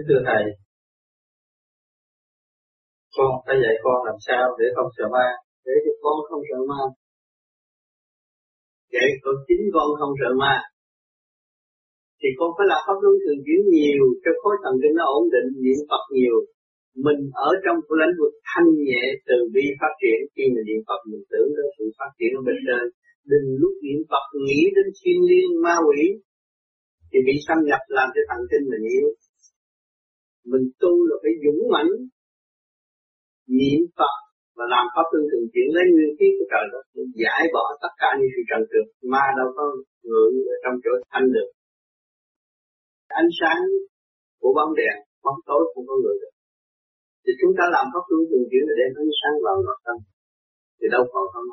Kính thưa Thầy, con phải dạy con làm sao để không sợ ma, để cho con không sợ ma. để con chính con không sợ ma. Thì con phải làm pháp luân thường chuyển nhiều cho khối thần kinh nó ổn định, niệm Phật nhiều. Mình ở trong cái lĩnh vực thanh nhẹ từ bi phát triển. Khi mình niệm Phật mình tưởng đến sự phát triển ở bên trên. Đừng lúc niệm Phật nghĩ đến thiên liêng ma quỷ thì bị xâm nhập làm cho thần kinh mình yếu. Mình tu là phải dũng mãnh niệm Phật và làm pháp luân thường chuyển lấy nguyên khí của trời đất để giải bỏ tất cả những sự trần trượt. Ma đâu có ngự ở trong chỗ thanh được. Ánh sáng của bóng đèn, bóng tối cũng có người được. Thì chúng ta làm pháp luân thường chuyển để đem ánh sáng vào nội tâm thì đâu còn không.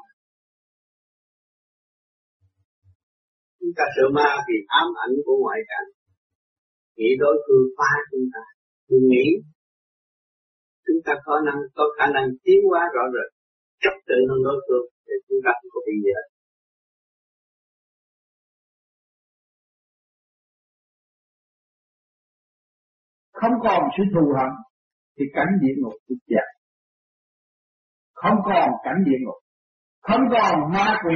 Chúng ta sợ ma vì ám ảnh của ngoại cảnh, nghĩ đối phương phá chúng ta, đừng nghĩ chúng ta có khả năng tiến hóa rõ rệt, trật tự hơn đối phương để chúng ta không có bị gì hết. Không còn sự thù hận thì cảnh địa ngục cũng dẹp. Không còn cảnh địa ngục, không còn ma quỷ.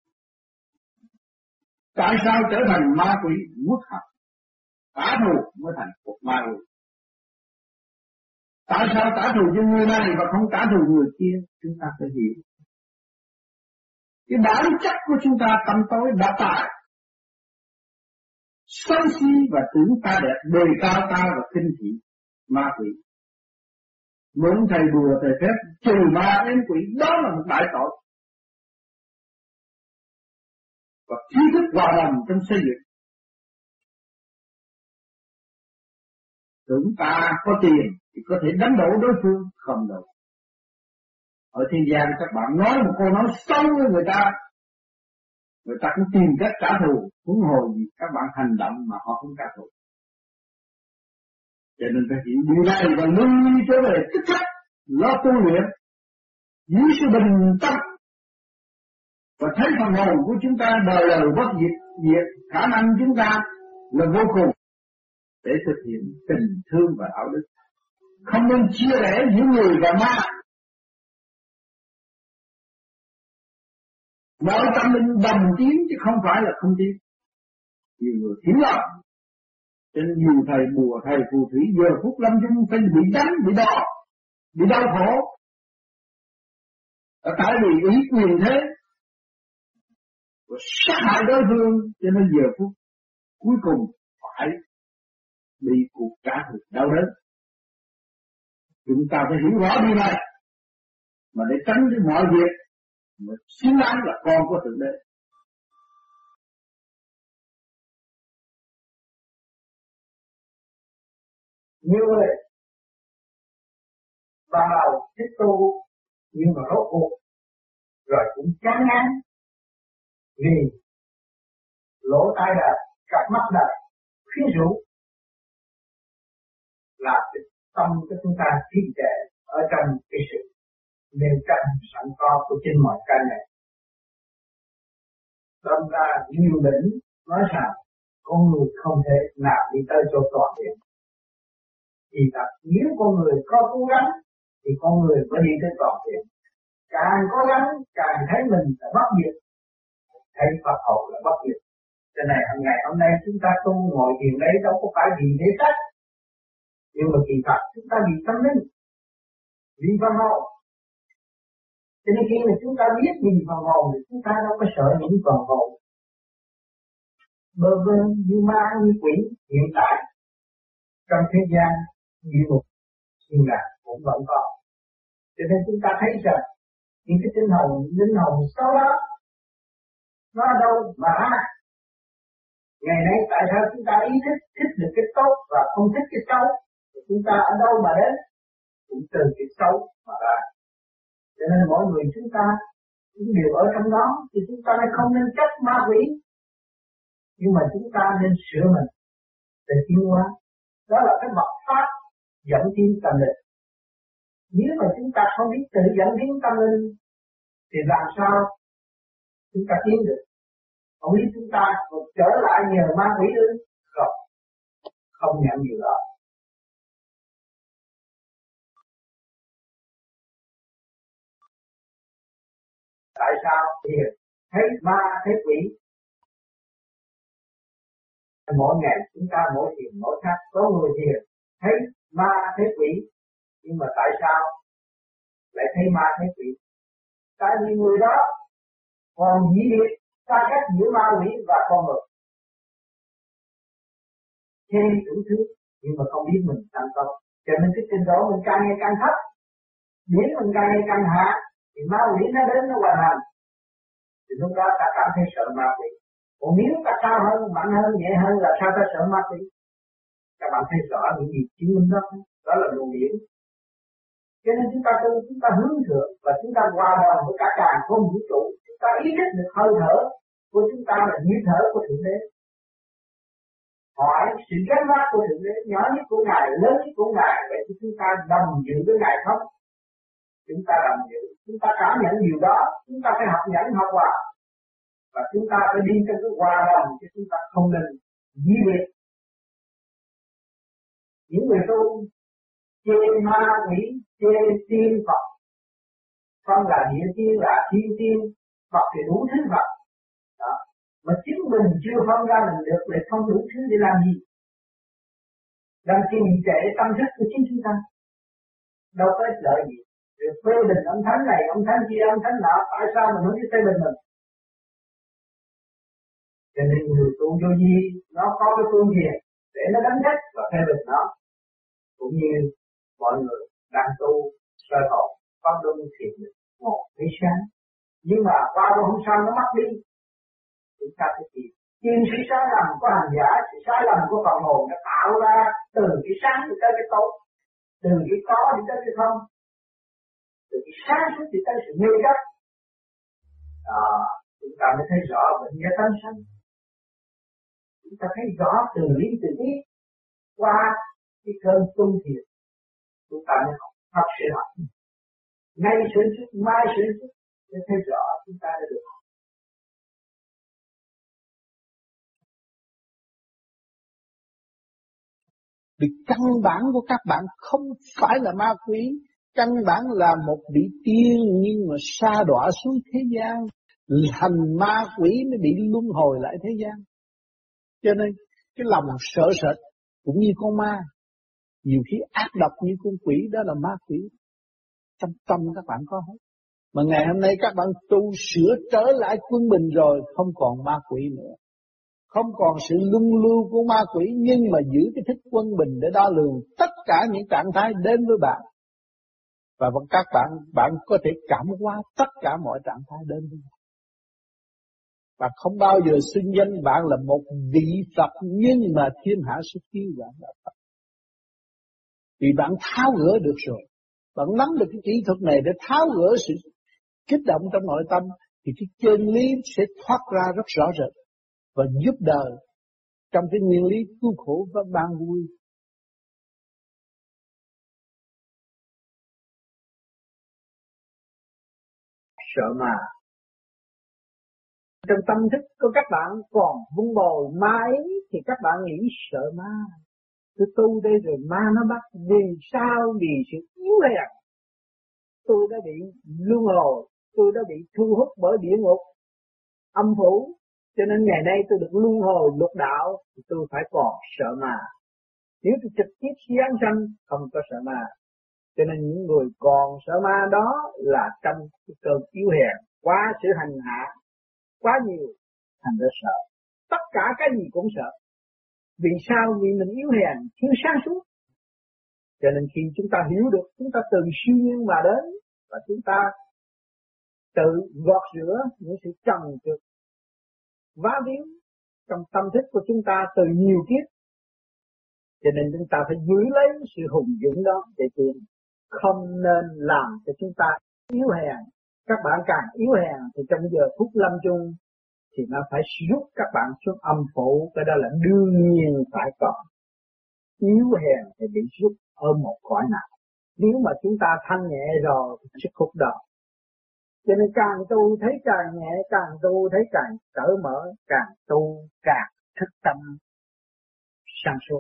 Tại sao trở thành ma quỷ? Quốc hận, trả thù mới thành một ma quỷ. Tại sao trả thù cho người này và không trả thù người kia? Chúng ta phải hiểu. Cái bản chất của chúng ta tâm tối đã tài, sân si và tưởng ta đẹp, đề cao ta và khinh thị ma quỷ. Mượn thầy bùa thầy phép trừ ma ếm quỷ, đó là một đại tội. Và trí thức hòa đồng trong xây dựng. Tưởng ta có tiền thì có thể đánh đổ đối phương, không đâu. Ở thế gian các bạn nói một câu nói xấu với người ta cũng tìm cách trả thù, huống hồ gì các bạn hành động mà họ không trả thù. Cho nên phải hiểu điều này và luôn trở về tích khắc, lo tu luyện, giữ sự bình tâm và thấy phần hồn của chúng ta đời đời bất diệt, khả năng chúng ta là vô cùng để thực hiện tình thương và đạo đức. Không nên chia rẽ giữa người và ma. Mọi tâm linh đồng tiến chứ không phải là không tiến. Nhiều người hiểu lầm. Cho nên nhiều thầy bùa, thầy phù thủy giờ phút lâm chung phải bị đánh, bị đo, bị đau khổ. Tại vì ý quyền thế và sát hại đối phương, cho nên giờ phút cuối cùng phải bị cuộc trả thù đau đớn. Chúng ta phải hiểu rõ điều này mà để tránh cái mọi việc mà xứng đáng là con của Thượng Đế. Nhiều người ban đầu thích tu nhưng mà rốt cuộc rồi cũng chán ngán vì lỗ tai đời, cặp mắt đời khuyến rũ làm cho tâm của chúng ta trì trệ ở trong cái sự nêu tranh sẵn có của chính mọi cái này. Đâm ra nhiều đỉnh nói rằng con người không thể nào đi tới chỗ toàn diện. Thì thật nếu con người có cố gắng thì con người mới đi tới toàn diện. Càng cố gắng càng thấy mình là bất diệt, thấy Phật hậu là bất diệt. Cho nên ngày hôm nay chúng ta tu ngồi thiền đấy đâu có phải vì thế sách, nhưng mà kỳ thật chúng ta vì tâm linh, vì phần hồn. Cho nên khi mà chúng ta biết vì phần hồn thì chúng ta đâu có sợ những phần hồn bơ vơ như ma như quỷ hiện tại trong thế gian địa ngục nhưng là cũng vẫn còn. Cho nên chúng ta thấy rằng những cái linh hồn xấu đó nó ở đâu mà ngày nay tại sao chúng ta ý thích được cái tốt và không thích cái xấu, chúng ta ở đâu mà đến cũng từ cái xấu mà ra. Cho nên mỗi người chúng ta cũng đều ở trong đó thì chúng ta không nên trách ma quỷ, nhưng mà chúng ta nên sửa mình để tiến hóa. Đó là cái mật pháp dẫn tiến tâm linh. Nếu mà chúng ta không biết tự dẫn tiến tâm linh thì làm sao chúng ta tiến được? Không biết chúng ta còn trở lại nhờ ma quỷ ư? Không nhận điều đó. Tại sao thiền thấy ma thấy quỷ? Mỗi ngày chúng ta mỗi thiền mỗi khác. Có người thiền thấy ma thấy quỷ, nhưng mà tại sao lại thấy ma thấy quỷ? Tại vì người đó còn dĩ biệt xa cách giữa ma quỷ và con người, thêm đủ thứ nhưng mà không biết mình thành công. Cho nên cái trình độ mình càng ngày càng thấp, điển mình càng ngày càng hạ, thì ma quỷ nó đến nó hoàn hành, thì lúc đó ta cảm thấy sợ ma quỷ. Còn nếu ta cao hơn, mạnh hơn, nhẹ hơn là sao ta sợ ma quỷ? Các bạn thấy rõ những gì chứng minh đó, đó là luồng điển. Cho nên chúng ta tu, chúng ta hướng thượng và chúng ta hòa đồng với cả càn khôn vũ trụ. Chúng ta ý thức được hơi thở của chúng ta là nhịp thở của Thượng Đế. Hỏi sự gánh vác của Thượng Đế, nhỏ nhất của Ngài, lớn nhất của Ngài, vậy thì chúng ta đồng dự với Ngài không? Chúng ta đồng dự, chúng ta cảm nhận điều đó, chúng ta phải học nhẫn học hòa, và chúng ta phải đi trong cái hòa đồng, chứ chúng ta không nên di biệt. Những người tu chê ma quỷ, chê tiên Phật, con là địa tiên, là thiên tiên, Phật thì đủ thứ Phật. Đó. Mà chính mình chưa phân ra mình được để không đủ thứ để làm gì? Đang trì trệ tâm thức của chính chúng ta, đâu có ích lợi gì. Rồi phê bình ông thánh này, ông thánh kia, ông thánh nọ, tại sao mình không biết phê bình mình? Cho nên người tu vô vi nó có cái phương diện để nó đánh trách và phê bình nó, cũng như mọi người đang tu sơ hồn pháp luân thiền định một cái sáng, nhưng mà qua đó hôm sau nó mất đi. Chúng ta phải tìm sự sai lầm của hành giả, sự sai lầm của phần hồn nó tạo ra từ cái sáng đi tới cái tối, từ cái có đi tới cái không, từ cái sáng suốt đi tới sự mê chấp. Chúng ta mới thấy rõ bệnh do tâm sanh. Chúng ta thấy rõ từ lý từ tiết qua cái cơn tu thiền, chúng ta mới học sự học. Ngay sự xuất, mai sự xuất, để thấy rõ chúng ta đã được học. Vì căn bản của các bạn không phải là ma quỷ, căn bản là một vị tiên nhưng mà sa đọa xuống thế gian, thành ma quỷ mới bị luân hồi lại thế gian. Cho nên cái lòng sợ sệt cũng như con ma, nhiều khi ác độc như con quỷ, đó là ma quỷ. Trong tâm các bạn có hết. Mà ngày hôm nay các bạn tu sửa trở lại quân bình rồi, không còn ma quỷ nữa, không còn sự luân lưu của ma quỷ, nhưng mà giữ cái thức quân bình để đo lường tất cả những trạng thái đến với bạn. Và các bạn có thể cảm hóa tất cả mọi trạng thái đến với bạn. Và không bao giờ xưng danh bạn là một vị Phật, nhưng mà thiên hạ sẽ kêu bạn là Phật. Vì bạn tháo gỡ được rồi, bạn nắm được cái kỹ thuật này để tháo gỡ sự kích động trong nội tâm, thì cái chân lý sẽ thoát ra rất rõ rệt và giúp đời trong cái nguyên lý cứu khổ và ban vui. Sợ mà trong tâm thức của các bạn còn vun bồi ma ấy, thì các bạn nghĩ sợ ma. Tôi tu đây rồi ma nó bắt, vì sao? Vì sự yếu hèn. Tôi đã bị luân hồi, tôi đã bị thu hút bởi địa ngục âm phủ, cho nên ngày nay tôi được luân hồi lục đạo, thì tôi phải còn sợ ma. Nếu tôi trực tiếp giáng sanh không có sợ ma. Cho nên những người còn sợ ma đó là trong cái cơn yếu hèn, quá sự hành hạ quá nhiều, thành ra sợ. Tất cả cái gì cũng sợ. Vì sao? Vì mình yếu hèn, thiếu sáng suốt. Cho nên khi chúng ta hiểu được, chúng ta từ siêu nhiên mà đến, và chúng ta tự gọt rửa những sự trần trượt vá víu trong tâm thức của chúng ta từ nhiều kiếp. Cho nên chúng ta phải giữ lấy sự hùng dũng đó để tiến. Không nên làm cho chúng ta yếu hèn. Các bạn càng yếu hèn thì trong giờ phút lâm chung thì nó phải rút các bạn xuống âm phủ. Cái đó là đương nhiên phải có. Yếu hèn thì bị rút ở một cõi nào. Nếu mà chúng ta thanh nhẹ rồi thì sức hút đó. Cho nên càng tu thấy càng nhẹ, càng tu thấy càng cởi mở, càng tu càng thức tâm sáng suốt.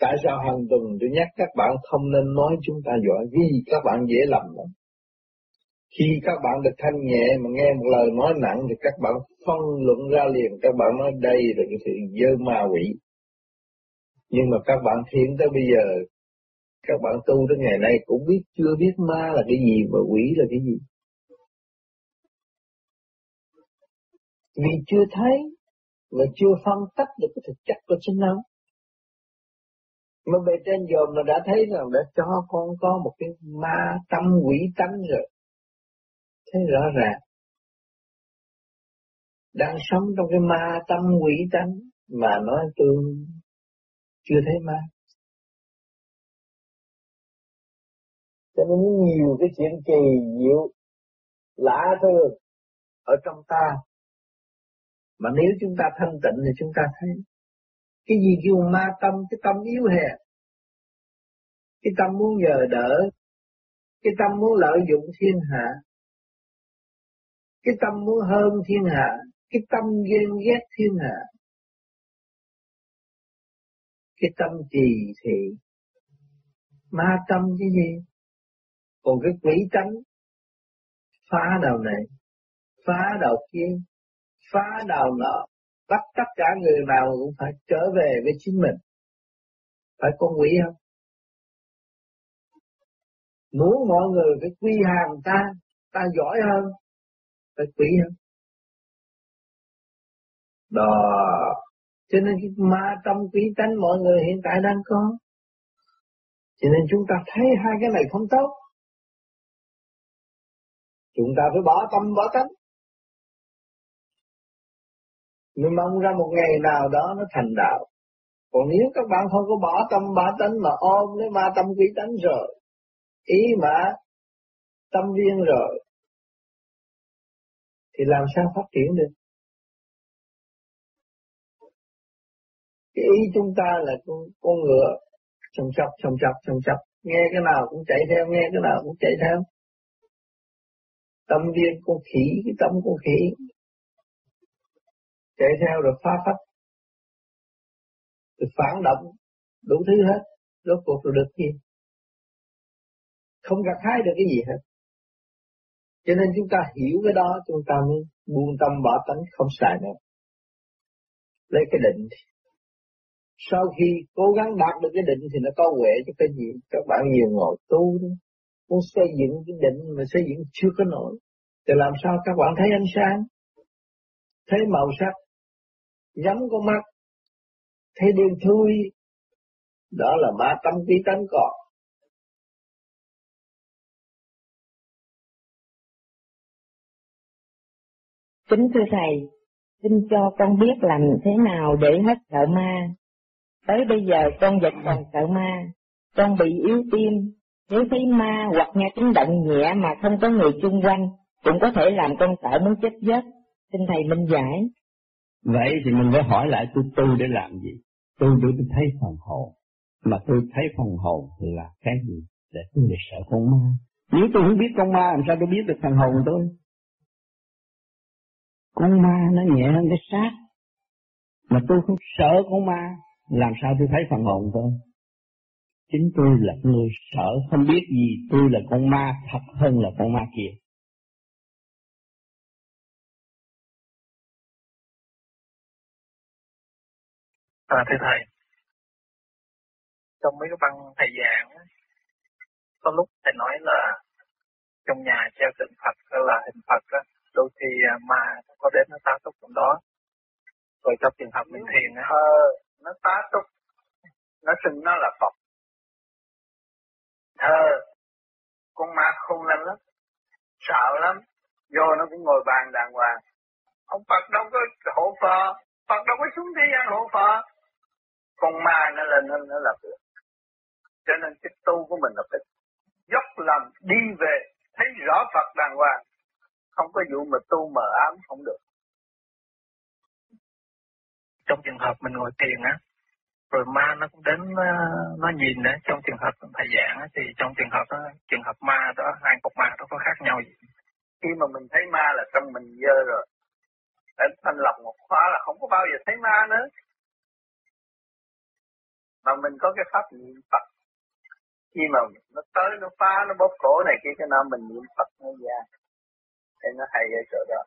Tại sao hàng tuần tôi nhắc các bạn không nên nói chúng ta giỏi, vì các bạn dễ lầm lắm. Khi các bạn được thanh nhẹ mà nghe một lời nói nặng thì các bạn phân luận ra liền, các bạn nói đây là cái sự dơ ma quỷ. Nhưng mà các bạn thiện tới bây giờ, các bạn tu tới ngày nay cũng chưa biết ma là cái gì và quỷ là cái gì. Vì chưa thấy và chưa phân tách được cái thực chất của chính nó. Mà bề trên dòm nó đã thấy rằng đã cho con có một cái ma tâm quỷ tánh rồi. Thế rõ ràng. Đang sống trong cái ma tâm quỷ tánh mà nói tôi chưa thấy ma. Cho nên nhiều cái chuyện kỳ diệu lạ thường ở trong ta. Mà nếu chúng ta thanh tịnh thì chúng ta thấy. Cái gì kêu ma tâm, cái tâm yếu hèn. Cái tâm muốn nhờ đỡ. Cái tâm muốn lợi dụng thiên hạ. Cái tâm muốn hơn thiên hạ. Cái tâm ghen ghét thiên hạ. Cái tâm trì thị. Ma tâm cái gì? Còn cái quỷ tánh phá đầu này, phá đầu kia, phá đầu nọ, bắt tất cả người nào cũng phải trở về với chính mình. Phải con quỷ không? Muốn mọi người phải quy hàng ta, ta giỏi hơn, phải quỷ không? Đó, cho nên cái ma tâm quỷ tánh mọi người hiện tại đang có. Cho nên chúng ta thấy hai cái này không tốt. Chúng ta phải bỏ tâm bỏ tánh. Mình mong ra một ngày nào đó nó thành đạo. Còn nếu các bạn không có bỏ tâm bỏ tánh mà ôm lấy ma tâm quỷ tánh rồi, ý mà tâm viên rồi, thì làm sao phát triển được? Cái ý chúng ta là con ngựa, chồng chọc, nghe cái nào cũng chạy theo, nghe cái nào cũng chạy theo. Tâm viên con khỉ, cái tâm con khỉ, chạy theo rồi phá phách, rồi phản động, đủ thứ hết, rốt cuộc rồi được gì? Không gặt hái được cái gì hết. Cho nên chúng ta hiểu cái đó, chúng ta mới buông tâm bỏ tánh không xài nữa. Lấy cái định. Sau khi cố gắng đạt được cái định thì nó có huệ cho cái gì? Các bạn nhiều ngồi tu đó. Muốn xây dựng cái định mà xây dựng chưa có nổi. Thì làm sao các bạn thấy ánh sáng? Thấy màu sắc? Nhắm con mắt? Thấy đen thui? Đó là ma tâm tí tánh còn. Kính thưa Thầy, xin cho con biết làm thế nào để hết sợ ma. Tới bây giờ con vẫn còn sợ ma, con bị yếu tim, nếu thấy ma hoặc nghe tiếng động nhẹ mà không có người chung quanh, cũng có thể làm con sợ muốn chết giấc. Xin Thầy minh giải. Vậy thì mình phải hỏi lại tôi tu để làm gì? Tu để tôi thấy phần hồn. Mà tôi thấy phần hồn là cái gì? Để tôi để sợ con ma. Nếu tôi không biết con ma, làm sao tôi biết được phần hồn tôi? Con ma nó nhẹ hơn cái xác. Mà tôi không sợ con ma, làm sao tôi thấy phần hồn tôi? Chính tôi là người sợ, không biết gì tôi là con ma thật hơn là con ma kia. Thưa Thầy, trong mấy cái băng thầy giảng, có lúc Thầy nói là trong nhà treo tượng Phật hay là hình Phật á, đôi khi ma nó có đến nó tá túc trong đó. Rồi trong trường hợp mình thiền á, nó tá túc, nó xưng nó là Phật. Con ma khôn lắm lắm, sợ lắm, vô nó cũng ngồi bàn đàng hoàng. Ông Phật đâu có hộ phờ, Phật đâu có xuống thế gian hộ phờ. Con ma nó lên nó là được. Cho nên cái tu của mình là phải dốc lòng đi về, thấy rõ Phật đàng hoàng. Không có vụ mà tu mờ ám không được. Trong trường hợp mình ngồi thiền á, rồi ma nó cũng đến nó nhìn á, trong trường hợp thầy giảng á, thì trong trường hợp ma đó, hai cục ma đó có khác nhau gì? Khi mà mình thấy ma là tâm mình dơ rồi, để thanh lọc một khóa là không có bao giờ thấy ma nữa. Mà mình có cái pháp niệm Phật. Khi mà nó tới nó phá nó bóp cổ này kia cái nào mình niệm Phật nó ra. Thì nó hay ở chỗ đó.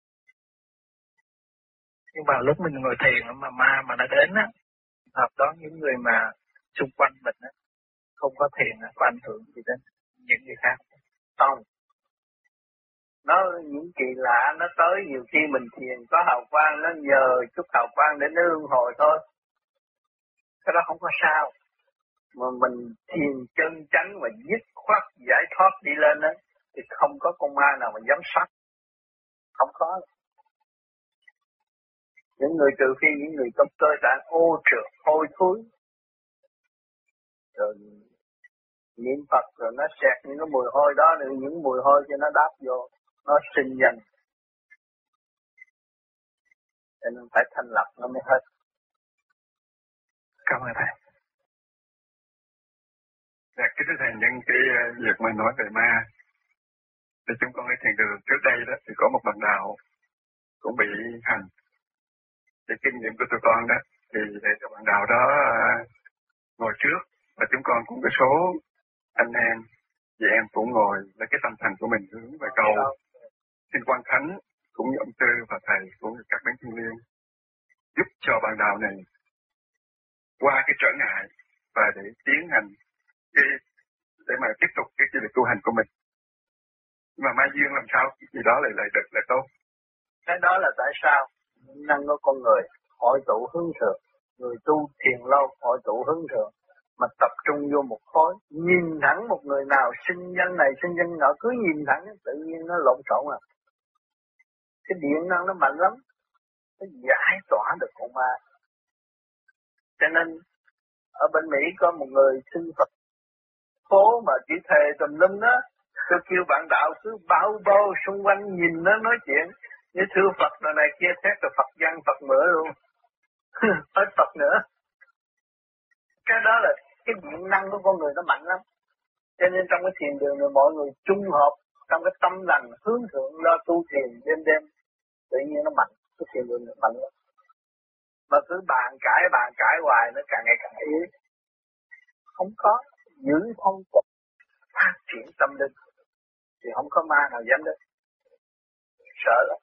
Nhưng mà lúc mình ngồi thiền mà ma mà nó đến á, hợp đó những người mà xung quanh mình á, không có thiền á, có ảnh hưởng gì đến những người khác. Không. Nó những kỳ lạ nó tới nhiều khi mình thiền có hào quang nó nhờ chút hào quang để nó luân hồi thôi. Cái đó không có sao. Mà mình thiền chân chánh và dứt khoát giải thoát đi lên á thì không có con ma nào mà dám sát. Không có. Những người trừ khi những người có cơ tạng ô trượt, hôi thối. Rồi niệm Phật rồi nó xẹt những cái mùi hôi đó, rồi những mùi hôi cho nó đáp vô, nó sinh dần. Cho nên phải thanh lập nó mới hết. Cảm ơn thầy. Dạ, kính thưa thầy, nhân cái việc mà nói về ma, thì chúng con ở thiền đường trước đây đó thì có một bạn đạo cũng bị hành. Cái kinh nghiệm của tụi con đó thì để cho bạn đạo đó ngồi trước và chúng con cũng có số anh em chị em cũng ngồi lấy cái tâm thành của mình hướng về cầu xin quan thánh cũng như ông Tư và thầy cũng như các bánh thiên liên giúp cho bạn đạo này qua cái trở ngại và để tiến hành cái để mà tiếp tục cái việc tu hành của mình. Nhưng mà mai duyên làm sao cái gì đó lại được là tốt. Cái đó là tại sao năng của con người hội tụ hướng thượng, người tu thiền lâu hội tụ hướng thượng mà tập trung vô một khối, nhìn thẳng một người nào sinh nhân này sinh nhân nọ cứ nhìn thẳng tự nhiên nó lộn xộn à. Cái điện năng nó mạnh lắm, nó giải tỏa được con ma. Cho nên ở bên Mỹ có một người xin Phật phố mà chỉ thề tùm lum đó, tôi kêu bạn đạo cứ bao bô xung quanh nhìn nó nói chuyện như thưa Phật rồi này kia xét rồi Phật văn Phật mửa luôn. Hết Phật nữa. Cái đó là cái điện năng của con người nó mạnh lắm. Cho nên trong cái thiền đường này mọi người chung hợp trong cái tâm lành hướng thượng lo tu thiền đêm tự nhiên nó mạnh. Cái thiền đường này mạnh lắm. Mà cứ bàn cãi hoài nó càng ngày càng yếu. Không có giữ phong tục phát triển tâm linh thì không có ma nào dám đến. Sợ lắm.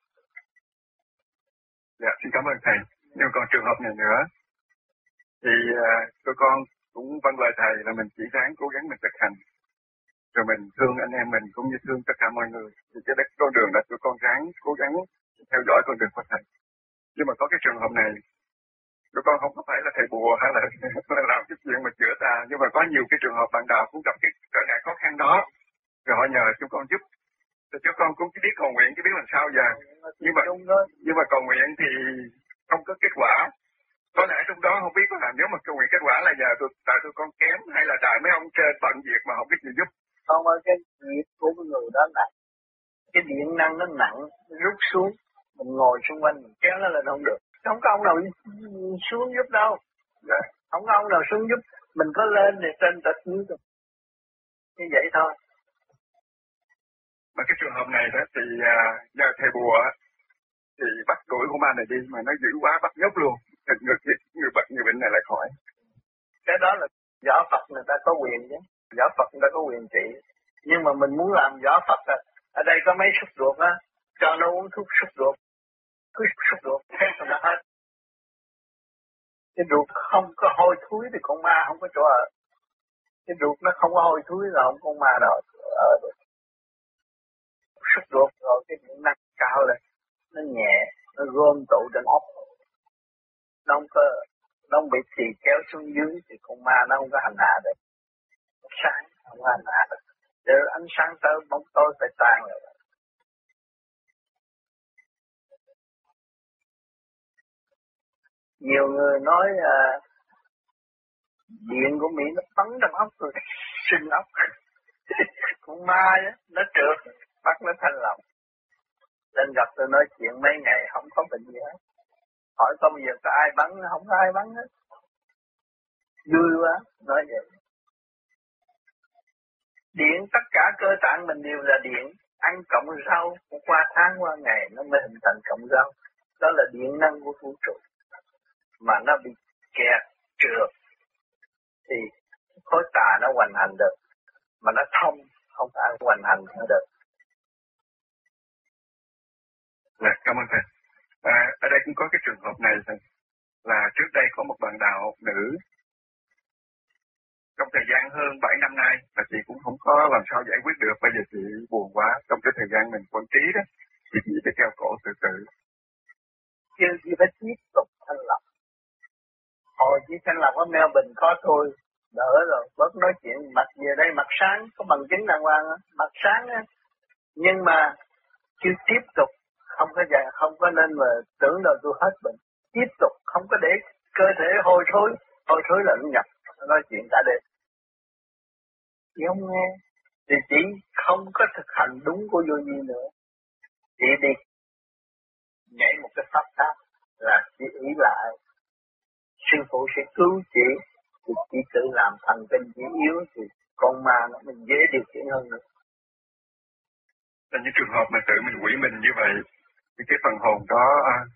Dạ, xin cảm ơn thầy. Nhưng còn trường hợp này nữa thì tụi con cũng vâng lời thầy là mình chỉ ráng cố gắng mình thực hành rồi mình thương anh em mình cũng như thương tất cả mọi người. Thì cái con đường đó tụi con ráng cố gắng theo dõi con đường của thầy. Nhưng mà có cái trường hợp này tụi con không có phải là thầy bùa hay là làm cái chuyện mà chữa tà, nhưng mà có nhiều cái trường hợp bạn đạo cũng gặp cái trở ngại khó khăn đó rồi họ nhờ chúng con giúp. Thì chúng con cũng biết cầu nguyện chứ biết làm sao giờ. Nhưng mà cầu nguyện thì không có kết quả. Có lẽ trong đó không biết là nếu mà cầu nguyện kết quả là nhờ tại tụi con kém hay là tại mấy ông trên bận việc mà không biết gì giúp. Không, cái việc của người đó nặng. Cái điện năng nó nặng, rút xuống. Mình ngồi xung quanh mình kéo nó lên không được. Không có ông nào xuống giúp đâu. Không có ông nào xuống giúp. Mình có lên thì trên tịch như vậy thôi. Mà cái trường hợp này đó thì nhờ thầy bùa thì bắt đuổi con ma này đi mà nó dữ quá bắt nhốt luôn. Thì người bệnh này lại khỏi. Cái đó là võ Phật người ta có quyền chứ. Võ Phật người ta có quyền trị. Nhưng mà mình muốn làm võ Phật ở đây có mấy xúc ruột á, cho nó uống thuốc xúc ruột. Cứ xúc ruột thế rồi nó hết. Cái ruột không có hôi thối thì con ma không có chỗ ở. Cái ruột nó không có hôi thối là không con ma nào ở được. Xúc ruột rồi cái điện năng cao lên, nó nhẹ, nó gom tụ trên óc. Nó không bị trì kéo xuống dưới thì con ma nó không có hành hạ được. Sáng không có hành hạ được. Để ánh sáng tới bóng tối phải tan rồi. Nhiều người nói điện của Mỹ nó bắn trong óc rồi sinh óc. Con ma á, nó trượt, bắt nó thanh lòng. Lên gặp tôi nói chuyện mấy ngày không có bệnh gì hết. Hỏi có bây giờ có ai bắn, không có ai bắn hết. Vui quá, nói vậy. Điện tất cả cơ tạng mình đều là điện. Ăn cộng rau, qua tháng qua ngày nó mới hình thành cộng rau. Đó là điện năng của vũ trụ. Mà nó bị kẹt, trượt, thì khối tà nó hoành hành được, mà nó thông không phải hoành hành nữa được. Cảm ơn thầy. Ở đây cũng có cái trường hợp này thầy, là trước đây có một bạn đạo nữ trong thời gian hơn 7 năm nay mà chị cũng không có làm sao giải quyết được. Bây giờ chị buồn quá, trong cái thời gian mình quản trí đó thì chị phải treo cổ tự tử. Chứ chị phải tiếp tục thanh lập. Hồi chị thanh lập ở Melbourne có thôi, đỡ rồi, bớt nói chuyện. Mặt về đây mặt sáng, có bằng chứng đàng hoàng, mặt sáng á. Nhưng mà chưa tiếp tục, không có nên mà tưởng là tôi hết bệnh. Tiếp tục, không có để cơ thể hôi thối là nó nhập, nói chuyện cả đêm. Chị không nghe, thì chị không có thực hành đúng của vô vi nữa. Chị đi nhảy một cái pháp khác là chị ý lại. Sư phụ sẽ cứu chị, thì chị tự làm thần kinh chị yếu thì con ma nó mình dễ điều khiển hơn nữa. Là những trường hợp mà tự mình quỷ mình như vậy, thì cái phần hồn đó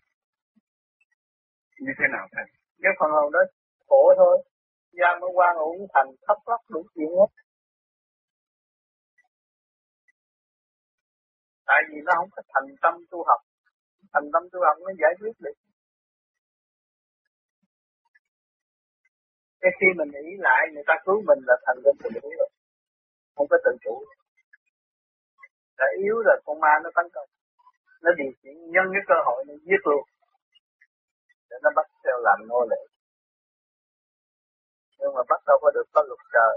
như thế nào thầy? Cái phần hồn đó khổ thôi, giam nó quan uổng thành thấp lóc đủ chuyện hết. Tại vì nó không có thành tâm tu học, nó giải quyết được. Cái khi mình nghĩ lại người ta cứu mình là thành tâm tự chủ rồi, không có tự chủ. Đã yếu rồi con ma nó tấn công, nó điều khiển nhân cái cơ hội nó giết luôn, để nó bắt theo làm nô lệ. Nhưng mà bắt đâu có được có luật trời.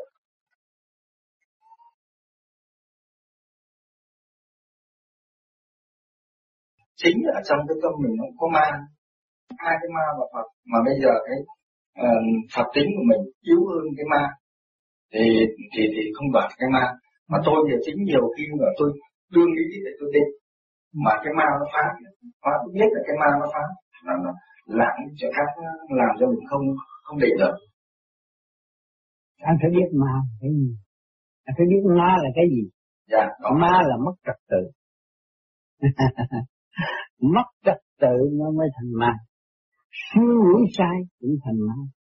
Chính ở trong cái tâm mình nó có ma, hai cái ma và Phật, mà bây giờ cái Phật tính của mình yếu hơn cái ma thì không đoạt cái ma. Mà tôi giờ chính nhiều khi mà tôi đương nghĩ để tôi tin, mà cái ma nó phá, tôi biết là cái ma nó phá, nó làm chuyện khác, làm cho mình không định được. Anh phải biết ma là cái gì, anh phải biết ma là cái gì. Dạ, ma là mất trật tự. Mất trật tự nó mới thành ma. Suy nghĩ sai cũng thành ma.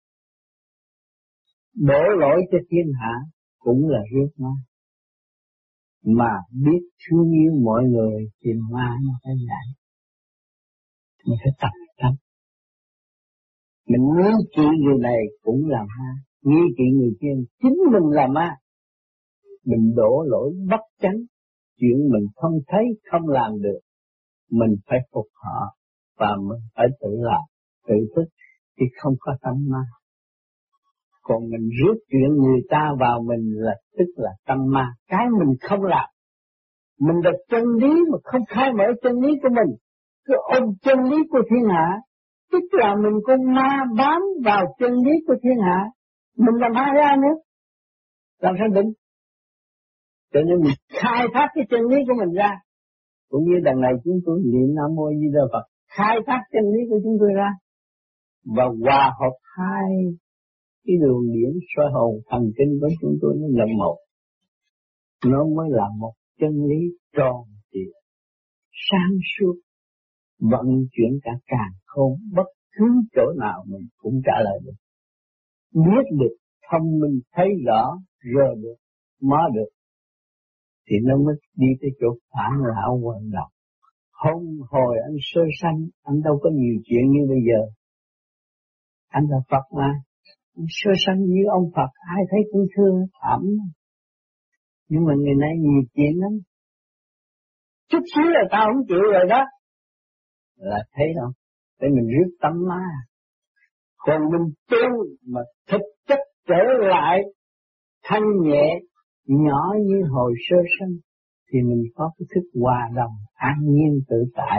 Đổ lỗi cho thiên hạ cũng là rước ma. Mà biết thương yêu mọi người thì ma nó phải giải. Mình phải tập tâm. Mình nghi kỵ người này cũng là ma, nghi kỵ người kia chính mình là ma. Mình đổ lỗi bất chánh, chuyện mình không thấy không làm được, mình phải phục họ và mình phải tự làm, tự thức thì không có tâm ma. Còn mình rước chuyện người ta vào mình là tức là tâm ma, cái mình không làm. Mình đặt chân lý mà không khai mở chân lý của mình, cứ ôm chân lý của thiên hạ, tức là mình con ma bám vào chân lý của thiên hạ. Mình làm hai ra nữa, làm sao định? Cho nên mình khai thác cái chân lý của mình ra. Cũng như đằng này chúng tôi niệm Nam Mô Di Đà Phật, khai thác chân lý của chúng tôi ra và hòa hợp hai cái đường điển soi hồn thần kinh của chúng tôi nó là một, nó mới là một chân lý tròn trịa, sáng suốt, vận chuyển cả càn khôn, bất cứ chỗ nào mình cũng trả lời được, biết được, thông minh, thấy rõ, rờ được, mó được, thì nó mới đi tới chỗ phản lão hoàn động. Hôm hồi anh sơ sanh, anh đâu có nhiều chuyện như bây giờ. Anh là Phật mà, anh sơ sanh như ông Phật, ai thấy cũng thương, thảm. Nhưng mà người này nhiều chuyện lắm. Chút xíu là tao không chịu rồi đó. Là thấy không? Để mình rước tâm ma. Còn mình tu mà thực chất trở lại thanh nhẹ, nhỏ như hồi sơ sanh, thì mình có cái thức hòa đồng, an nhiên tự tại.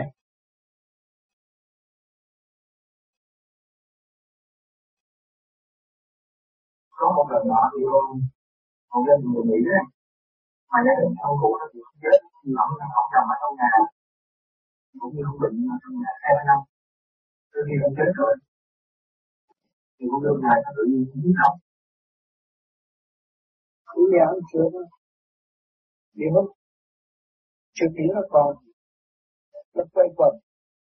Có một lần nọ thì ông lên người Mỹ đó, mà gia đình ông cụ nó bị chết, ông chồng ở trong nhà, cũng như ông bệnh trong nhà 2 năm, tới khi ông chết rồi, thì ông đưa ngài tự nhiên biến không. Bây giờ ông chưa đó, đi hút, chưa tiếng nó còn, nó quay quần,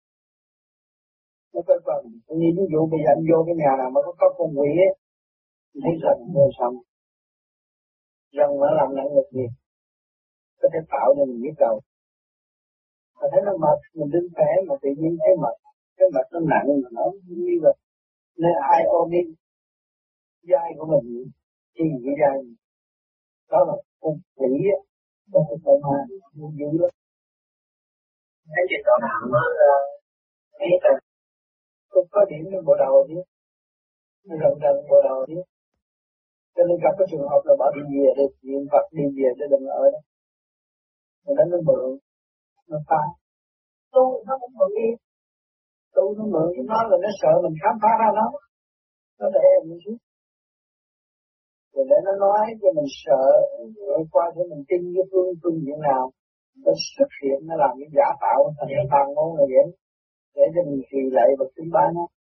như ví dụ bây giờ anh vô cái nhà nào mà có con quỷ ấy, thấy rằng vô xong rằng nó làm nặng được gì có thể tạo cho mình biết đầu mà thấy nó mệt mình đứng khỏe mà tự nhiên thấy mệt cái mệt nó nặng mà nó như vậy nên ai ôm đi vai của mình chi vậy vai đó là con quỷ á đó là con ma dữ lắm thấy chuyện đó nào nó thấy là không có điểm trong bộ đầu chứ lần bộ đầu chứ cho nên gặp cái trường hợp là bỏ đi về để niệm Phật đi về để đừng ở đó rồi nó mượn nó phá tu nó cũng mượn đi tu nó mượn với nó là nó sợ mình khám phá ra nó để mình xuống rồi để nó nói cho mình sợ rồi qua cho mình tin cái phương diện nào nó xuất hiện nó làm cái giả tạo thành cái tàn ngôn là vậy để cho mình trì lệ và tính bá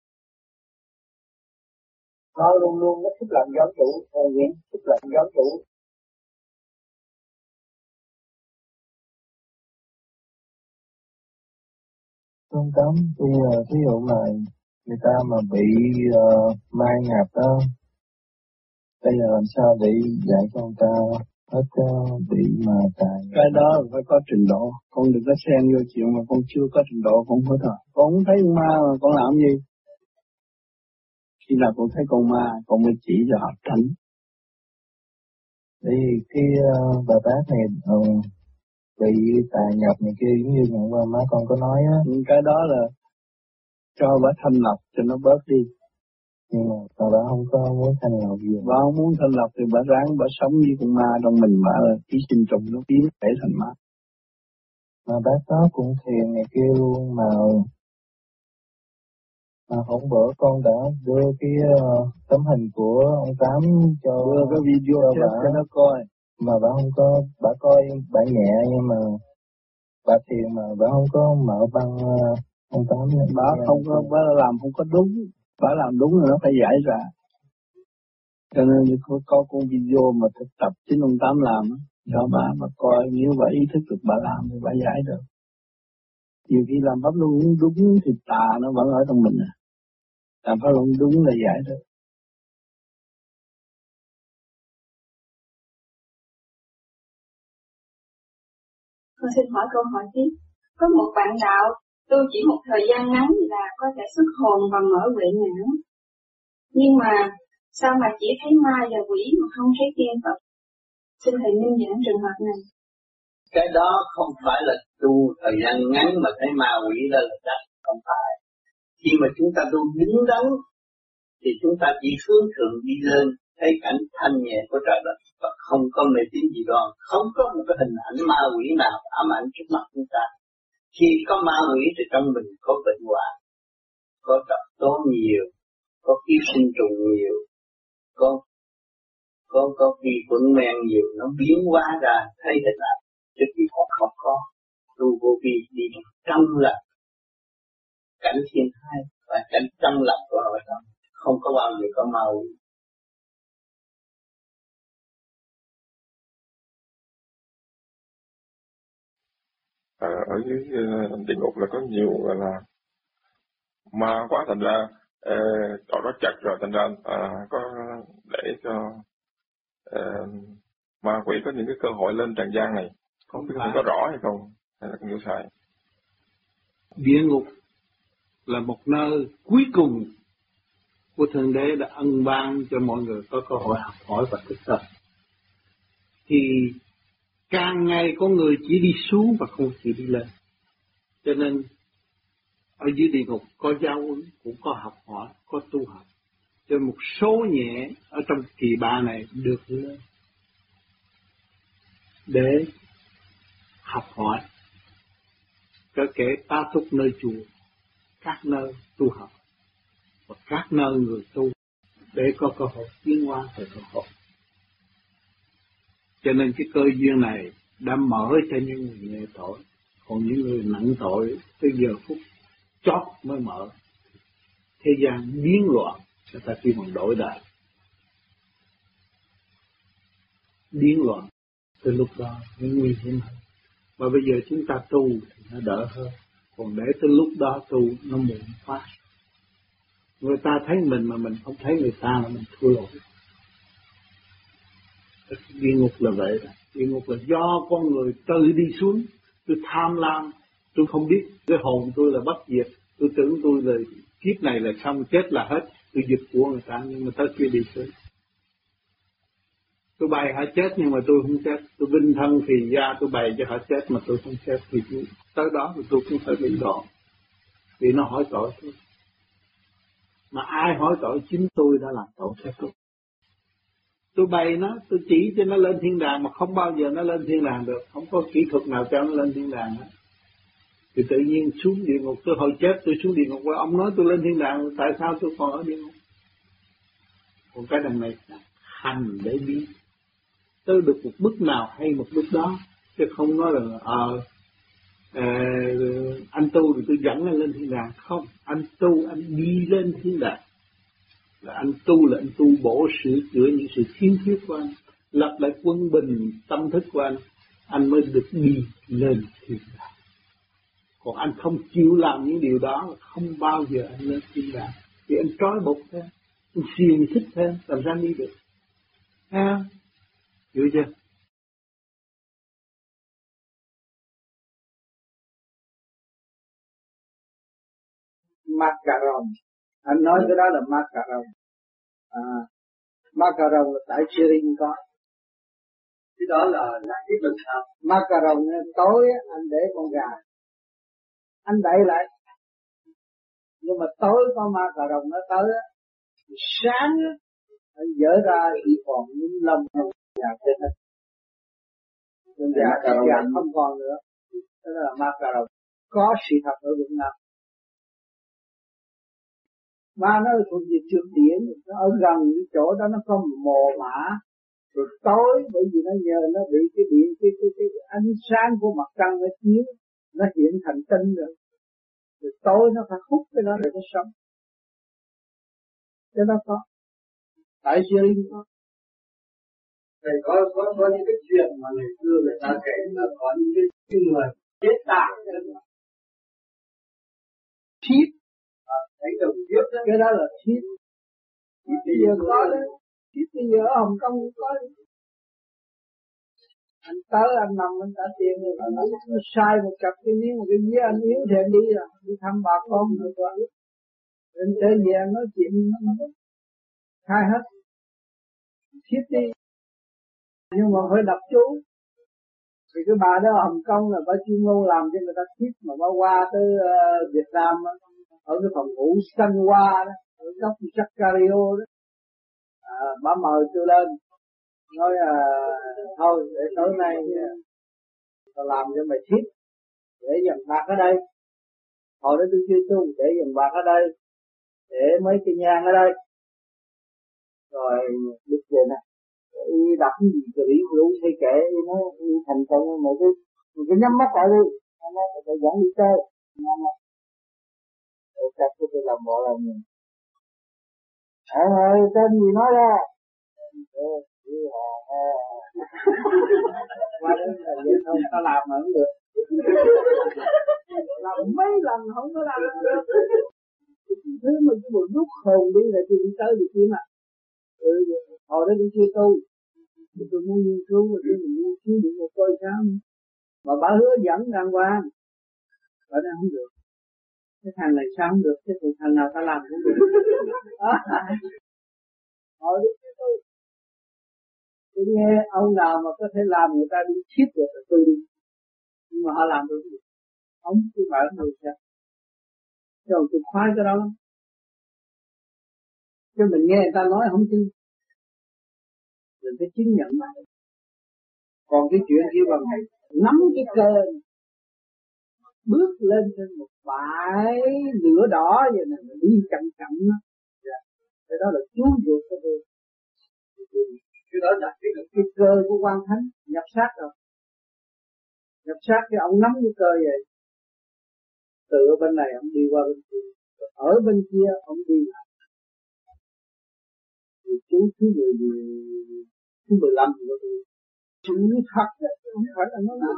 nó luôn luôn nó thích làm giáo chủ hồn nguyện thích làm giáo chủ Trung Tâm bây giờ ví dụ mà người ta mà bị mai ngạp đó bây giờ làm sao để dạy cho người ta hết bị mà tài. Cái đó phải có trình độ, con đừng có xen vô chuyện mà con chưa có trình độ con không thôi. Con không thấy ma mà con làm gì? Khi nào con thấy con ma con mới chỉ cho họ tránh. Thì cái bà bác này bị tà nhập này kia giống như ngày qua má con có nói á. Cái đó là cho bà thanh lọc cho nó bớt đi. Nhưng mà bà không có muốn thanh lọc gì. Bà không muốn thanh lọc thì bà ráng bà sống với con ma trong mình, bà là ký sinh trùng nó biến thể thành ma. Mà bác đó cũng thiền này kia luôn mà hôm bữa con đã đưa cái tấm hình của ông Tám cho đưa cái video cho nó coi. Mà bà không có, bà coi bà nhẹ nhưng mà bà thiền mà bà không có mở băng ông Tám. Bà không có, bà làm không có đúng, bà làm đúng rồi nó phải giải ra. Cho nên có con video mà thực tập chính ông Tám làm cho bà coi, nếu bà ý thức được bà làm thì bà giải được. Nhiều khi làm pháp luân đúng thì tà nó vẫn ở trong mình. Làm pháp luân đúng là giải được. Con xin hỏi câu hỏi tiếp. Có một bạn đạo tu chỉ một thời gian ngắn là có thể xuất hồn và mở huệ nhãn. Nhưng mà sao mà chỉ thấy ma và quỷ mà không thấy tiên Phật? Xin thầy minh giảng trường hợp này. Cái đó không phải là tu thời gian ngắn mà thấy ma quỷ đó là chắc, không phải. Khi mà chúng ta tu đứng đắn thì chúng ta chỉ hướng thượng đi lên, thấy cảnh thanh nhẹ của trời đất và không có mê tín gì đó, không có một cái hình ảnh ma quỷ nào ám ảnh trước mặt chúng ta. Khi có ma quỷ thì trong mình có bệnh hoạn, có độc tố nhiều, có ký sinh trùng nhiều, có vi khuẩn men nhiều, nó biến hóa ra thấy hình ảnh. Trước khi họ không có tu vô vi đi trong là cảnh thiên thai và cảnh trong lặng của nội tâm, không có bao giờ có ma quỷ. Ở dưới địa ngục là có nhiều gọi là ma quá, thành ra chỗ đó chật rồi, thành ra có để cho ma quỷ có những cái cơ hội lên trần gian này. Không biết không có rõ hay không, hay là không hiểu sai. Địa ngục là một nơi cuối cùng của Thượng Đế đã ân ban cho mọi người có cơ hội học hỏi và thực tập. Thì càng ngày có người chỉ đi xuống và không chỉ đi lên. Cho nên ở dưới địa ngục có giáo huấn, cũng có học hỏi, có tu học. Cho một số nhẹ ở trong kỳ ba này được lên để học hỏi. Có kể ta túc nơi chùa, các nơi tu học và các nơi người tu để có cơ hội tiến hóa về cơ hội. Cho nên cái cơ duyên này đã mở cho những người nhẹ tội, còn những người nặng tội tới giờ phút chót mới mở. Thế gian biến loạn, người ta kêu bằng đổi đời. Biến loạn, từ lúc đó mới nguy hiểm hơn. Và bây giờ chúng ta tu thì nó đỡ hơn. Còn để tới lúc đó tu nó muộn quá. Người ta thấy mình mà mình không thấy người ta là mình thua lỗi. Địa ngục là vậy đó. Địa ngục là do con người tự đi xuống. Tôi tham lam, tôi không biết cái hồn tôi là bất diệt. Tôi tưởng tôi là kiếp này là xong, chết là hết. Tôi giật của người ta, nhưng mà tới kia đi xuống. Tôi bày họ chết nhưng mà tôi không chết. Tôi vinh thân thì ra tôi bày cho họ chết mà tôi không chết. Thì tới đó thì tôi cũng phải bị đòn. Vì nó hỏi tội tôi. Mà ai hỏi tội? Chính tôi đã làm tội cho tôi. Tôi bày nó, tôi chỉ cho nó lên thiên đàng mà không bao giờ nó lên thiên đàng được. Không có kỹ thuật nào cho nó lên thiên đàng hết. Thì tự nhiên xuống địa ngục, tôi hồi chết tôi xuống địa ngục. Ông nói tôi lên thiên đàng, tại sao tôi còn ở địa ngục? Còn cái đằng này hành để biết. Tôi được một bước nào hay một bước đó. Chứ không nói là anh tu thì tôi dẫn anh lên thiên đàng. Không, anh tu anh đi lên thiên đàng. Là anh tu là anh tu bổ sửa chữa những sự thiếu khuyết của anh, lập lại quân bình tâm thức của anh mới được đi lên thiên đàng. Còn anh không chịu làm những điều đó, không bao giờ anh lên thiên đàng. Vì anh trói buộc thêm, anh xiềng xích thêm, làm sao đi được? Hiểu chưa? Macaron, anh nói cái đó là macaron. Macaron là tại Syria có. Cái đó là cái bình sao? Macaron tối anh để con gà, anh đậy lại. Nhưng mà tối có macaron nó tới, sáng anh dỡ ra chỉ còn những lông nhà trên hết. Con gà không còn nữa. Đó là macaron. Có sự thật ở Việt Nam. Mà nó thuộc về trường điển, nó ở gần cái chỗ đó nó có mồ mã, rồi tối bởi vì nó nhờ nó bị cái điện cái ánh sáng của mặt trăng nó chiếu, nó hiện thành tinh rồi tối nó phải hút cái đó để nó sống. Cái đó có, tại Syria có. Thầy có những cái chuyện mà ngày xưa người ta kể là có những cái người chết tạng thiếp. Thấy đồng kiếp đó. Cái đó là thiếp. Bây giờ có đó. Thiếp bây giờ ở Hồng Kông cũng có. Anh tới anh nằm anh trả tiền rồi. Anh sai một cặp cái miếng một cái dĩa anh yếu thì anh đi rồi. Đi thăm bà con rồi qua. Anh trở về anh nói chuyện nó khai hết. Thiếp đi. Nhưng mà phải đọc chú. Vì cái bà đó ở Hồng Kông là bà chuyên môn làm cho người ta thiếp mà bà qua tới Việt Nam đó. Ở cái phòng ngủ xanh hoa đó, ở góc Jacario đó, bà mời tôi lên, nói thôi để tối nay tao làm cho mày thiếp, để dần bạc ở đây, hồi đó tôi chưa tu, để dần bạc ở đây, để mấy cái nhang ở đây, rồi được về nè, y đọc cái gì rồi đi rủ hay kể, y nói y thành công mà cái nhắm mắt lại đi, phải dẫn đi chơi, chắc tôi làm bộ làm gì ơi tên gì nói ra qua đến là vậy thôi tao làm mà không được làm mấy lần không có làm được thứ mà cái buồn rút hồn đi là tôi đi tới được kia mà hồi đó tôi chưa tu tôi muốn nghiên cứu và tôi nghiên cứu được một coi sao mà bà hứa dẫn đàng hoàng ở đây không được. Cái thằng này sao không được, cái thằng nào ta làm cũng được. Hỏi đúng chứ tôi nghe ông nào mà có thể làm người ta đi thiếp được là tôi đi. Nhưng mà họ làm được gì? Ông tôi bảo người sao? Rồi tôi khoái cái đó lắm. Chứ mình nghe người ta nói không tin. Mình phải chứng nhận mà. Còn cái chuyện kia bằng nắm cái cơ bước lên trên một bãi lửa đỏ vậy nè, đi chậm chậm đó. Cái đó là chú ruột của tôi. Cái đó là cái cơ của Quan Thánh nhập sát rồi. Nhập sát cái ông nắm cái cơ vậy. Từ bên này ông đi qua bên kia, ở bên kia ông đi lại. Thì chú thứ 15 của tôi. Chú thật đấy, không phải là nó nào.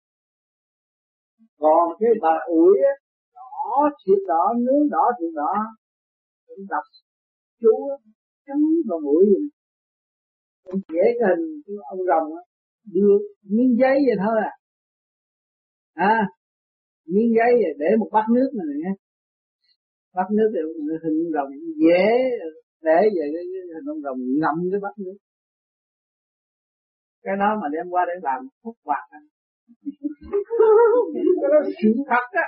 Còn cái bà ủi á, đỏ thịt đỏ, nướng đỏ thịt đỏ, đập chú á, cắn vào mũi vậy. Vẽ cái hình của ông rồng á, đưa miếng giấy vậy thôi miếng giấy để một bát nước này nè, bát nước thì hình rồng dễ để về cái hình ông rồng ngậm cái bát nước, cái đó mà đem qua để làm thuốc bạc cái đó sự thật á,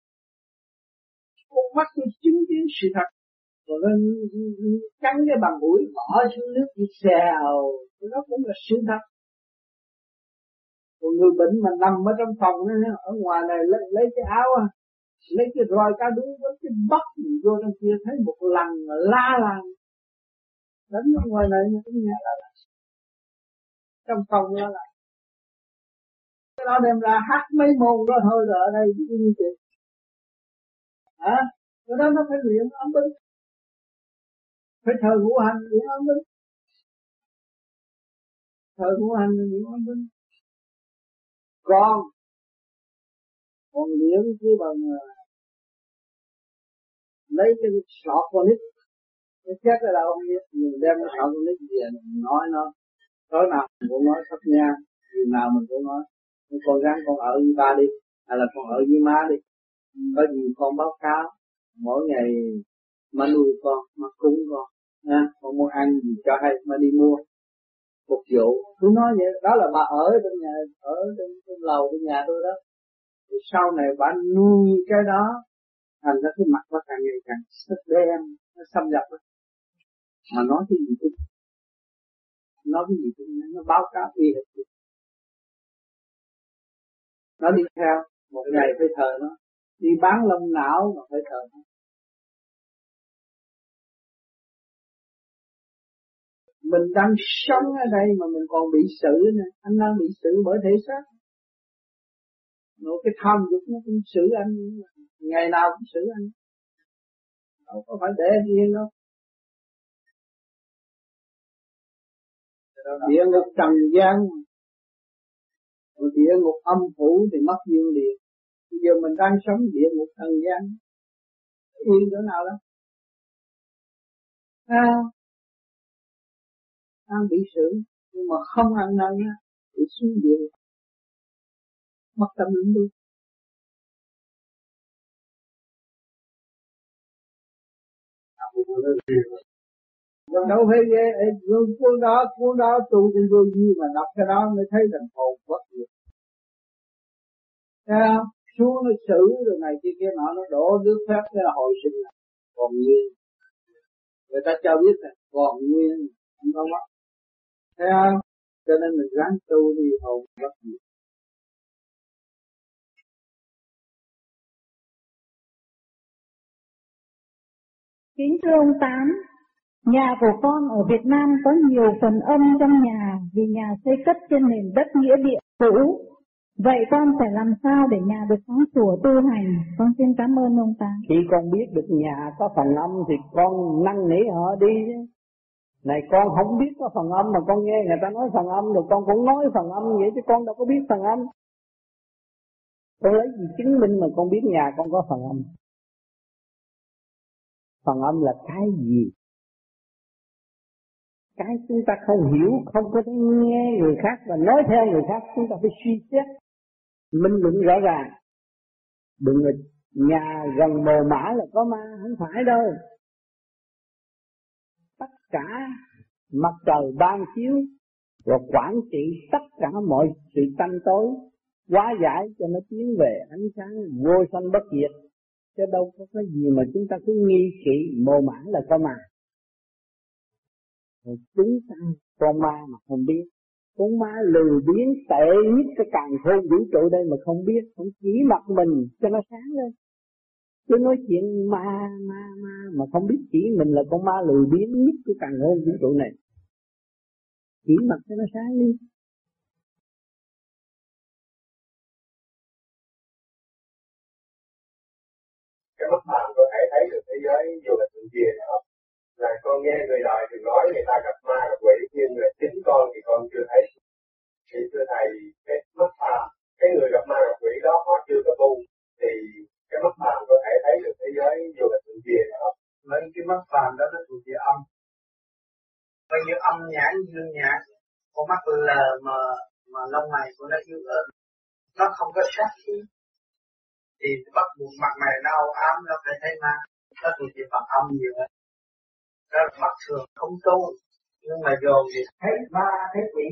con mắt tôi chứng kiến sự thật, rồi nó cắn cái bằng mũi bỏ xuống nước đi xèo, cái đó cũng là sự thật. Còn người bệnh mà nằm ở trong phòng đó, ở ngoài này lấy cái áo lấy cái roi cá đuối với cái bắp vô trong kia thấy một lần la làng đánh ở ngoài này mà trong nhà là trong phòng đó là cái đó đem ra hát mấy môn đó thôi, rồi ở đây cái như vậy cái đó nó phải luyện âm binh, phải thờ ngũ hành luyện âm binh, thờ ngũ hành luyện âm binh. Còn luyện chứ bằng lấy cái sọt con nít, cái chết ở đâu không biết, mình đem cái sọt con nít về mình nói nó, tối nào mình cũng nói sắp nha, điều nào mình cũng nói, con gắng con ở với ba đi, hay là con ở với má đi, có gì con báo cáo, mỗi ngày má nuôi con, má cúng con, con muốn ăn gì cho hay má đi mua, phục vụ, cứ nói vậy, đó là bà ở trong nhà, ở trong lầu trong nhà tôi đó, thì sau này bà nuôi cái đó, thành ra cái mặt nó càng ngày càng sắc đen, nó xâm nhập đó. Mà nói cái gì cũng nó báo cáo y hệt gì, nó đi theo một ngày phải thờ nó, đi bán lông não mà phải thờ nó. Mình đang sống ở đây mà mình còn bị xử nè, anh đang bị xử bởi thể xác. Rồi cái tham dục nó cũng xử anh, ngày nào cũng xử anh, đâu có phải để anh yên đâu. Địa ngục trần gian, địa ngục âm phủ thì mất dương địa. Bây giờ mình đang sống địa ngục trần gian, yên chỗ nào đó? Đang bị xử, nhưng mà không ăn năn bị xuống địa ngục, mất tâm linh luôn. Đâu phải ghê, cuốn đó tu trên vô vi mà đọc cái đó mới thấy rằng hồn bất diệt. Thấy không? Xuống nó xử rồi này kia nọ, nó đổ nước phép cái là hồi sinh là còn nguyên. Người ta cho biết là còn nguyên, không có mất. Thấy không? Cho nên mình ráng tu đi hồn bất diệt. Kính thưa ông Tám, nhà của con ở Việt Nam có nhiều phần âm trong nhà vì nhà xây cất trên nền đất nghĩa địa cũ. Vậy con phải làm sao để nhà được sáng sủa tu hành? Con xin cảm ơn ông Tám. Khi con biết được nhà có phần âm thì con năn nỉ họ đi. Này con không biết có phần âm mà con nghe người ta nói phần âm rồi con cũng nói phần âm vậy chứ con đâu có biết phần âm. Con lấy gì chứng minh mà con biết nhà con có phần âm? Phần âm là cái gì? Cái chúng ta không hiểu, không có thể nghe người khác và nói theo người khác, chúng ta phải suy xét, minh luận rõ ràng. Đừng là nhà gần mồ mả là có ma, không phải đâu. Tất cả mặt trời ban chiếu và quản trị tất cả mọi sự tăm tối, hóa giải cho nó tiến về ánh sáng vô sanh bất diệt. Chứ đâu có cái gì mà chúng ta cứ nghi kỵ mồ mả là có ma. Rồi chúng ta con ma mà không biết, con ma lười biếng tệ nhất cái càn khôn vũ trụ đây mà không biết, không chỉ mặt mình cho nó sáng lên. Cứ nói chuyện ma mà không biết chỉ mình là con ma lười biếng nhất cái càn khôn vũ trụ này. Chỉ mặt cho nó sáng đi. Cái mắt bạn có thể thấy được thế giới dù là sự gì không? Là con nghe người đời thường nói người ta gặp ma gặp quỷ, nhưng người chính con thì con chưa thấy. Thì thưa thầy, cái mắt phàm, cái người gặp ma gặp quỷ đó họ chưa có tu, thì cái mắt phàm có thể thấy được thế giới dù là sự gì không? Lấy cái mắt phàm đó nó thuộc về âm. Bây giờ âm nhãn dương nhãn, con mắt lờ mà lông mày của nó yếu ớt, nó không có sát khí, thì bắt buộc mặt mày nó âu ám, nó phải thấy ma. Nó thuộc về phần âm nhiều hơn. Đó là mắt thường không tu, nhưng mà dồn thì thấy ma thấy quỷ.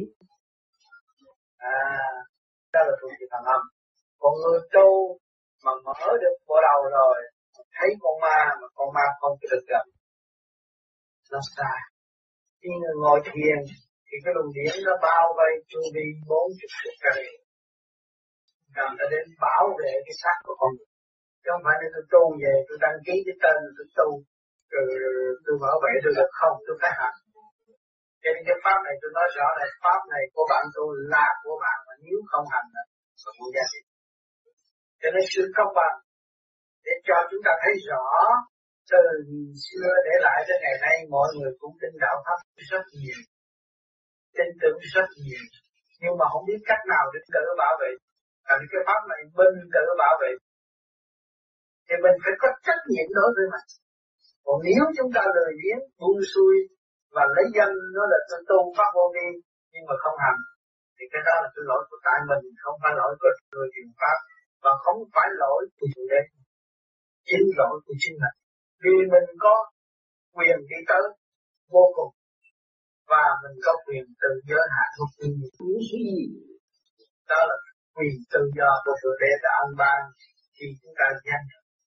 Đó là thuộc về phần âm. Còn người tu mà mở được bộ đầu rồi, thấy con ma mà con ma không được gần, nó sai. Khi người ngồi thiền thì cái luồng điển nó bao vây chu vi 40 phút cây, cần ta đến bảo vệ cái xác của con người. Chứ không phải là tôi tu về tôi đăng ký cái tên tôi tu rồi tôi bảo vệ tôi được không, tôi phải hành. Cho nên cái pháp này tôi nói rõ là pháp này của bạn tôi là của bạn, mà nếu không hành là không giá trị. Cho nên sự công bằng để cho chúng ta thấy rõ từ xưa để lại đến ngày nay mọi người cũng tin đạo pháp rất nhiều, tin tưởng rất nhiều, nhưng mà không biết cách nào để tự bảo vệ. Tại vì cái pháp này mình tự bảo vệ thì mình phải có trách nhiệm đối với mình. Còn nếu chúng ta lười biếng buông xuôi và lấy danh nó là tôi tu pháp vô vi nhưng mà không hành, thì cái đó là cái lỗi của tại mình, không phải lỗi của người truyền pháp, và không phải lỗi của chủ đề, chính lỗi của chính mình. Vì mình có quyền đi tới vô cùng và mình có quyền tự giới hạn của những gì đó là quyền tự do của chủ đề đã ăn ban khi chúng ta danh.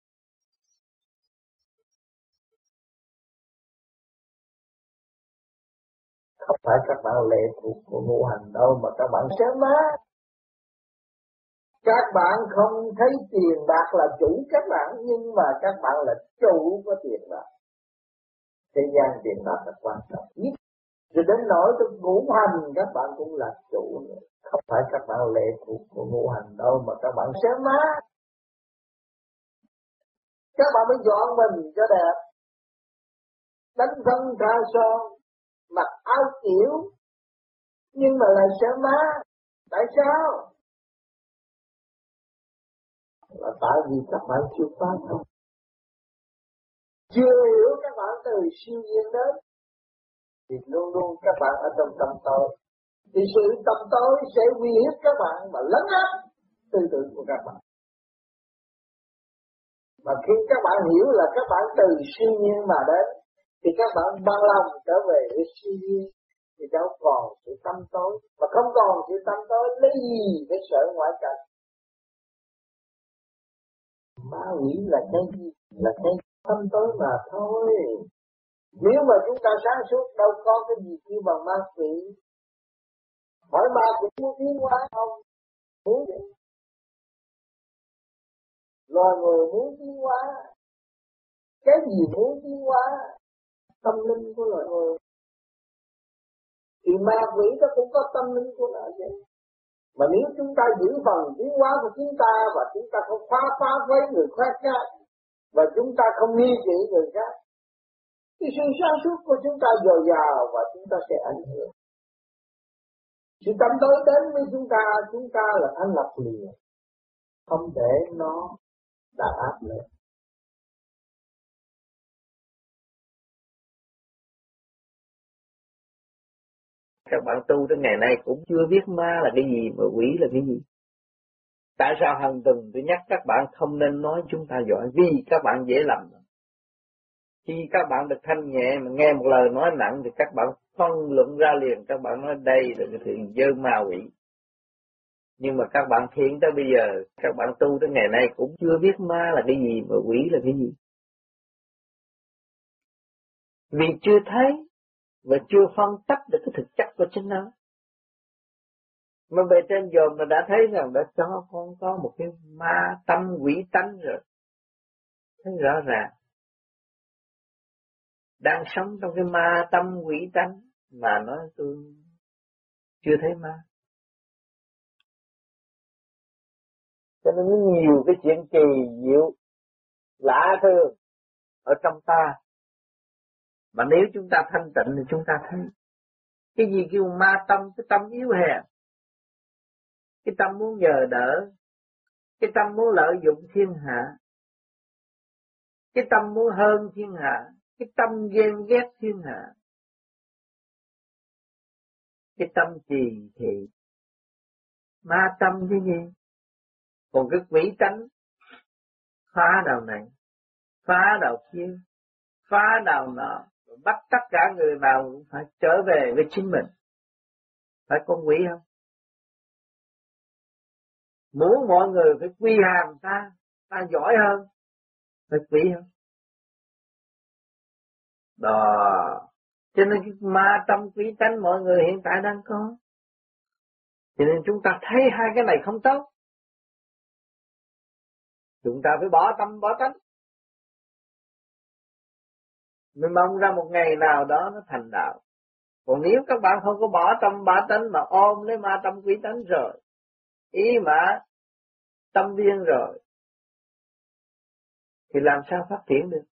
Không phải các bạn lệ thuộc của ngũ hành đâu, mà các bạn sớm má. Các bạn không thấy tiền bạc là chủ các bạn, nhưng mà các bạn là chủ của tiền bạc. Thế gian tiền bạc là quan trọng nhất. Rồi đến nỗi tôi ngũ hành các bạn cũng là chủ nữa. Không phải các bạn lệ thuộc của ngũ hành đâu, mà các bạn sớm má. Các bạn mới dọn mình cho đẹp, đánh thân ra son, mặc áo kiểu, nhưng mà lại sớm má. Tại sao? Là tại vì các bạn chưa phá thông, chưa hiểu các bạn từ siêu nhiên đến, thì luôn luôn các bạn ở trong tâm tối, thì sự tâm tối sẽ uy hiếp các bạn và lấn áp tư tưởng của các bạn. Mà khi các bạn hiểu là các bạn từ siêu nhiên mà đến, thì các bạn bằng lòng trở về với siêu nhiên, thì đâu còn sự tâm tối. Mà không còn sự tâm tối lấy gì để sợ ngoại cảnh? Ma quỷ là cái gì? Là cái tâm tối mà thôi. Nếu mà chúng ta sáng suốt đâu có cái gì kêu bằng ma quỷ. Hỏi ma quỷ muốn tiến hóa không? Muốn vậy. Loài người muốn tiến hóa. Cái gì muốn tiến hóa? Tâm linh của loài người. Thì ma quỷ nó cũng có tâm linh của nó chứ. Mà nếu chúng ta giữ phần tiến hóa của chúng ta và chúng ta không phá với người khác, và chúng ta không nghi kỵ người khác, thì sự sáng suốt của chúng ta dồi dào và chúng ta sẽ ảnh hưởng. Sự tâm tối đến với chúng ta là thanh lập liền, không để nó đàn áp lên. Các bạn tu tới ngày nay cũng chưa biết ma là cái gì mà quỷ là cái gì. Tại sao hàng tuần tôi nhắc các bạn không nên nói chúng ta giỏi, vì các bạn dễ lầm. Khi các bạn được thanh nhẹ mà nghe một lời nói nặng thì các bạn phân luận ra liền, các bạn nói đây là cái chuyện dơ ma quỷ. Nhưng mà các bạn thiện tới bây giờ, các bạn tu tới ngày nay cũng chưa biết ma là cái gì mà quỷ là cái gì. Vì chưa thấy và chưa phân tách được cái thực chất của chính nó. Mà bề trên dòm là đã thấy rằng đã cho con có một cái ma tâm quỷ tánh rồi. Thấy rõ ràng. Đang sống trong cái ma tâm quỷ tánh mà nói tôi chưa thấy ma. Cho nên nó nhiều cái chuyện kỳ diệu, lạ thường ở trong ta. Mà nếu chúng ta thanh tịnh thì chúng ta thấy. Cái gì kêu ma tâm, cái tâm yếu hèn. Cái tâm muốn nhờ đỡ. Cái tâm muốn lợi dụng thiên hạ. Cái tâm muốn hơn thiên hạ. Cái tâm ghen ghét thiên hạ. cái tâm trì thì ma tâm chứ gì. Còn cái quỷ tánh phá đầu này, phá đầu kia, phá đầu nọ, bắt tất cả người nào cũng phải trở về với chính mình. Phải con quỷ không? Muốn mọi người phải quy hàm ta giỏi hơn, phải quỷ không? Đó. Cho nên cái ma tâm quỷ tánh mọi người hiện tại đang có. Cho nên chúng ta thấy hai cái này không tốt. Chúng ta phải bỏ tâm bỏ tánh. Mình mong ra một ngày nào đó nó thành đạo. Còn nếu các bạn không có bỏ tâm bỏ tánh mà ôm lấy ma tâm quỷ tánh rồi, ý mà tâm viên rồi, thì làm sao phát triển được?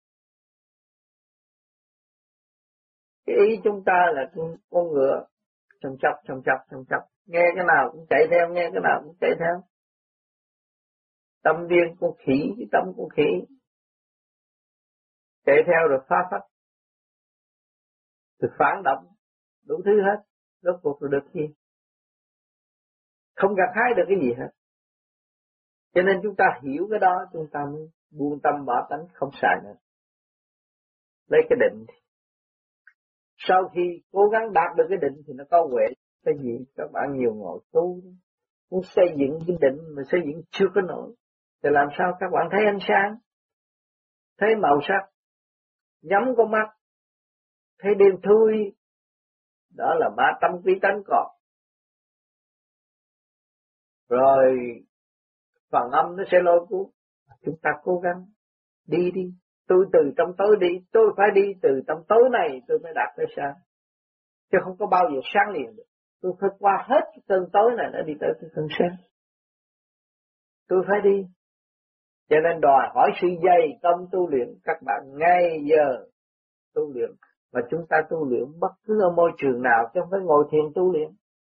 Cái ý chúng ta là con ngựa, chồng chọc, nghe cái nào cũng chạy theo, nghe cái nào cũng chạy theo. Tâm viên con khỉ, cái tâm con khỉ, chạy theo rồi phá phách, rồi phản động, đủ thứ hết, rốt cuộc rồi được gì? Không gặt hái được cái gì hết. Cho nên chúng ta hiểu cái đó, chúng ta mới buông tâm bỏ tánh, không xài nữa. Lấy cái định. Sau khi cố gắng đạt được cái định thì nó có huệ. Cái gì? Các bạn nhiều ngồi tu, muốn xây dựng cái định mà xây dựng chưa có nổi. Thì làm sao các bạn thấy ánh sáng, thấy màu sắc, nhắm con mắt, thấy đêm thui, đó là ma tâm quý tánh còn. Rồi phần âm nó sẽ lôi cuốn. Chúng ta cố gắng đi. Tôi từ trong tối đi, tôi phải đi từ trong tối này tôi mới đạt tới sáng. Chứ không có bao giờ sáng liền được. Tôi phải qua hết cái cơn tối này để đi tới cái cơn sáng. Tôi phải đi. Cho nên đòi hỏi sự dày công tu luyện các bạn ngay giờ tu luyện. Mà chúng ta tu luyện bất cứ ở môi trường nào chứ không phải ngồi thiền tu luyện.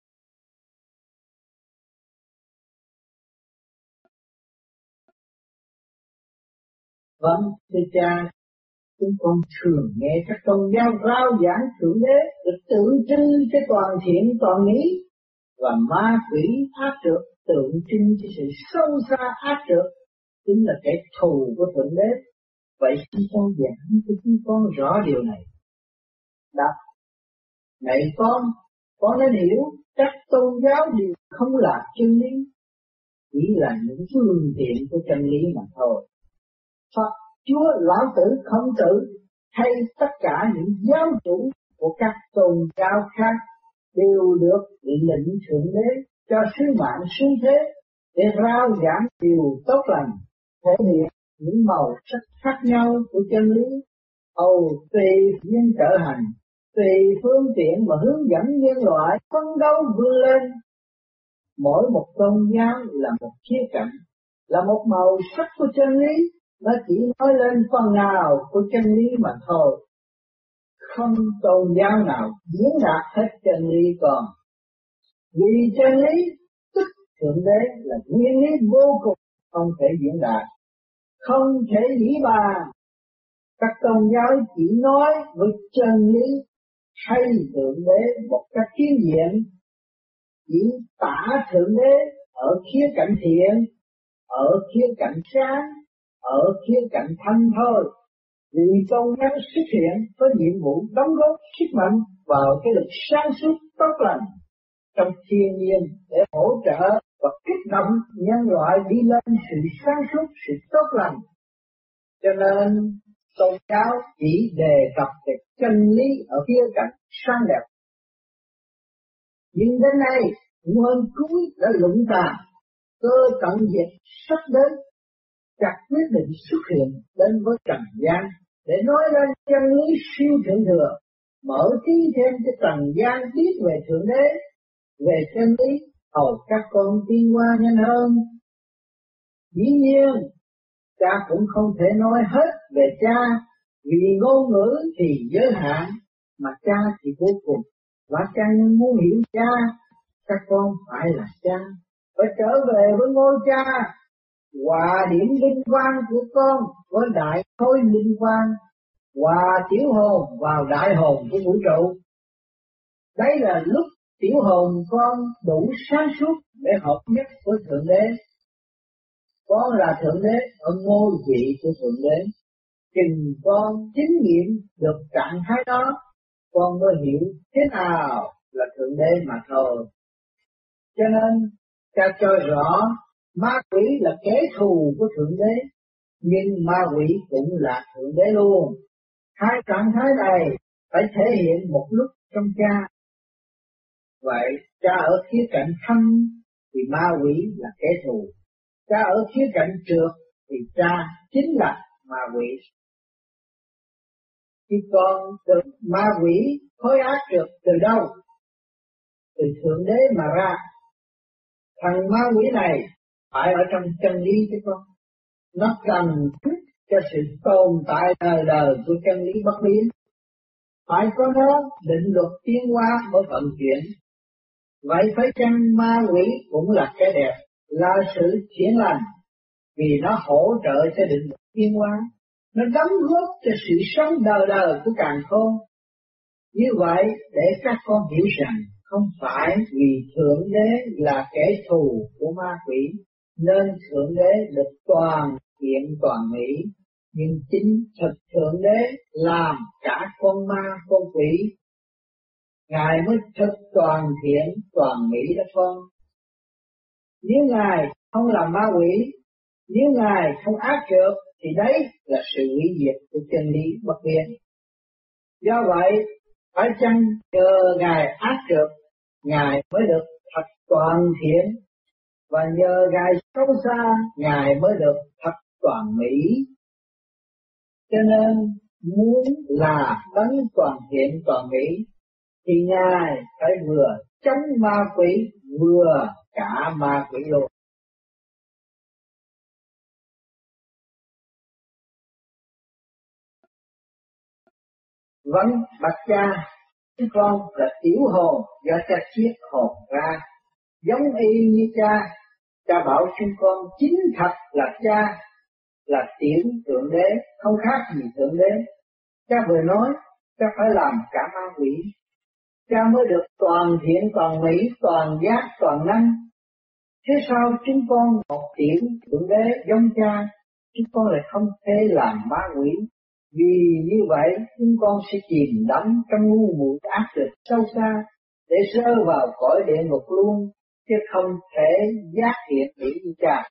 Vâng, thưa cha, chúng con thường nghe các tôn giáo rao giảng Thượng Đế để tự trưng cho toàn thiện toàn mỹ, và ma quỷ ác trược tượng trưng cho sự sâu xa ác trược, chính là kẻ thù của Thượng Đế. Vậy xin con giảng cho chúng con rõ điều này. Đáp: này con nên hiểu các tôn giáo đều không là chân lý, chỉ là những phương tiện của chân lý mà thôi. Phật, Chúa, Lão Tử, Khổng Tử hay tất cả những giáo chủ của các tôn giáo khác đều được lệnh Thượng Đế cho sứ mạng xuống thế để rao giảng điều tốt lành, thể hiện những màu sắc khác nhau của chân lý, hầu tùy duyên trở hành, tùy phương tiện mà hướng dẫn nhân loại phấn đấu vươn lên. Mỗi một tôn giáo là một khía cạnh, là một màu sắc của chân lý, nó chỉ nói lên phần nào của chân lý mà thôi. Không tôn giáo nào diễn đạt hết chân lý còn. Vì chân lý, tức Thượng Đế là nguyên lý vô cùng, không thể diễn đạt, không thể nghĩ bàn. Các tôn giáo chỉ nói với chân lý hay Thượng Đế một cách phiến diện, chỉ tả Thượng Đế ở khía cạnh thiện, ở khía cạnh sáng, ở khía cạnh thanh thôi. Vì tôn giáo xuất hiện có nhiệm vụ đóng góp sức mạnh vào cái lực sáng suốt tốt lành trong thiên nhiên để hỗ trợ và kích động nhân loại đi lên sự sáng suốt, sự tốt lành. Cho nên tôn giáo chỉ đề cập về chân lý ở khía cạnh sáng đẹp. Nhưng đến nay, nguyên cuối đã luận bàn, cơ tận diệt sắp đến, chặt quyết định xuất hiện đến với trần gian để nói lên chân lý siêu thượng thừa, mở trí thêm cho trần gian biết về Thượng Đế, về chân lý, hầu các con tiến qua nhanh hơn. Dĩ nhiên, cha cũng không thể nói hết về cha, vì ngôn ngữ thì giới hạn, mà cha thì vô cùng, và cha nên muốn hiểu cha, các con phải là cha, phải trở về với ngôi cha, hòa điểm linh quang của con với đại khối linh quang, hòa tiểu hồn vào đại hồn của vũ trụ. Đấy là lúc tiểu hồn con đủ sáng suốt để hợp nhất với Thượng Đế. Con là Thượng Đế ở ngôi vị của Thượng Đế. Chừng con chính nghiệm được trạng thái đó, con mới hiểu thế nào là Thượng Đế mà thôi. Cho nên ta cho rõ ma quỷ là kẻ thù của Thượng Đế, nhưng ma quỷ cũng là Thượng Đế luôn. Hai trạng thái này phải thể hiện một lúc trong cha. Vậy cha ở khía cạnh thân thì ma quỷ là kẻ thù, cha ở khía cạnh trượt thì cha chính là ma quỷ. Khi con được ma quỷ khối ác trượt từ đâu? Từ Thượng Đế mà ra. Thằng ma quỷ này phải ở trong chân lý chứ con. Nó cần cho sự tồn tại đời đời của chân lý bất biến. Phải có nó định luật tiến hóa mới vận chuyển. Vậy phải chăng ma quỷ cũng là cái đẹp, là sự chuyển lành, vì nó hỗ trợ cho định luật tiến hóa, nó đóng góp cho sự sống đời đời của càn khôn. Như vậy để các con hiểu rằng không phải vì Thượng Đế là kẻ thù của ma quỷ nên Thượng Đế được toàn thiện toàn mỹ, nhưng chính thực Thượng Đế làm cả con ma con quỷ, Ngài mới thực toàn thiện toàn mỹ đó con. Nếu Ngài không làm ma quỷ, nếu Ngài không ác trượt thì đấy là sự hủy diệt của chân lý bất biến. Do vậy phải chăng nhờ Ngài ác trượt, Ngài mới được thật toàn thiện, và nhờ Ngài xấu xa, Ngài mới được thật toàn mỹ. Cho nên muốn là đấng toàn thiện toàn mỹ thì Ngài phải vừa chống ma quỷ vừa cả ma quỷ luôn. Vẫn bạch cha, chứ con là tiểu hồn do cha chiết hồn ra, giống y như cha. Cha bảo chúng con chính thật là cha, là tiểu Thượng Đế, không khác gì Thượng Đế. Cha vừa nói, cha phải làm cả ma quỷ, cha mới được toàn thiện toàn mỹ, toàn giác toàn năng. Thế sao chúng con một tiểu Thượng Đế giống cha, chúng con lại không thể làm ma quỷ? Vì như vậy chúng con sẽ chìm đắm trong ngu muội ác lực sâu xa để rơi vào cõi địa ngục luôn, chứ không thể giác hiện mỹ như cha.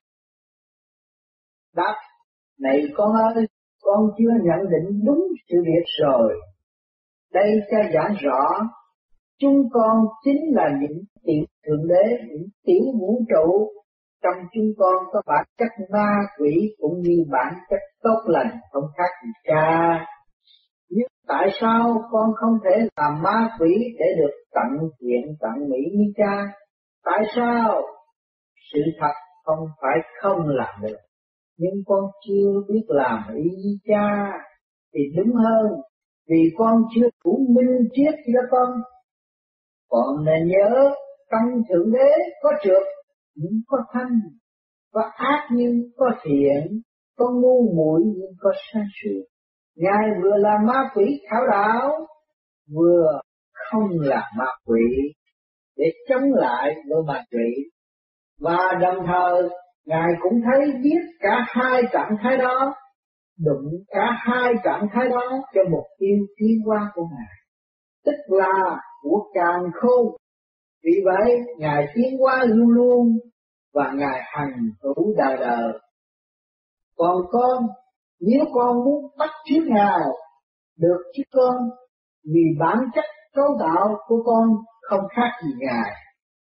Đáp: này con ơi, con chưa nhận định đúng sự việc rồi. Đây cha giảng rõ, chúng con chính là những tiểu Thượng Đế, những tiểu vũ trụ. Trong chúng con có bản chất ma quỷ cũng như bản chất tốt lành, không khác gì cha. Nhưng tại sao con không thể làm ma quỷ để được tận thiện tận mỹ như cha? Tại sao? Sự thật không phải không làm được, nhưng con chưa biết làm ý như cha thì đúng hơn, vì con chưa đủ minh triết cho con. Con nên nhớ trong Thượng Đế có trượt nhưng có thanh, có ác nhưng có thiện, có ngu muội nhưng có sáng suốt. Ngài vừa là ma quỷ thảo đạo, vừa không là ma quỷ để chống lại với ma quỷ. Và đồng thời Ngài cũng thấy biết cả hai trạng thái đó, đụng cả hai trạng thái đó cho mục tiêu tiến hóa của Ngài, tức là của càn khôn. Vì vậy Ngài tiến hóa luôn luôn và Ngài hành hữu đời đời. Còn con, nếu con muốn bắt chước Ngài, được chứ con, vì bản chất cấu tạo của con không khác gì Ngài.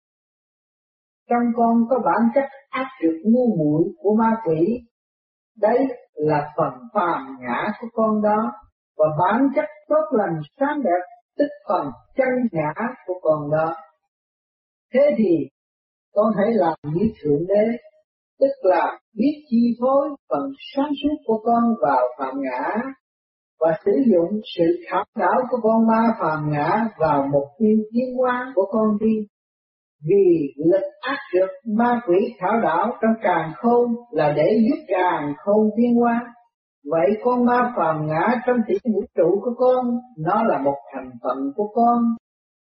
Trong con có bản chất ác trượt ngu muội của ma quỷ, đấy là phần phàm ngã của con đó, và bản chất tốt lành sáng đẹp, tức phần chân ngã của con đó. Thế thì con hãy làm như Thượng Đế, tức là biết chi phối phần sáng suốt của con vào phàm ngã, và sử dụng sự khảo đảo của con ma phàm ngã vào mục tiêu tiến hóa của con đi. Vì lực ác trượt ma quỷ khảo đảo trong càn khôn là để giúp càn khôn tiến hóa. Vậy con ma phàm ngã trong tiểu vũ trụ của con, nó là một thành phần của con.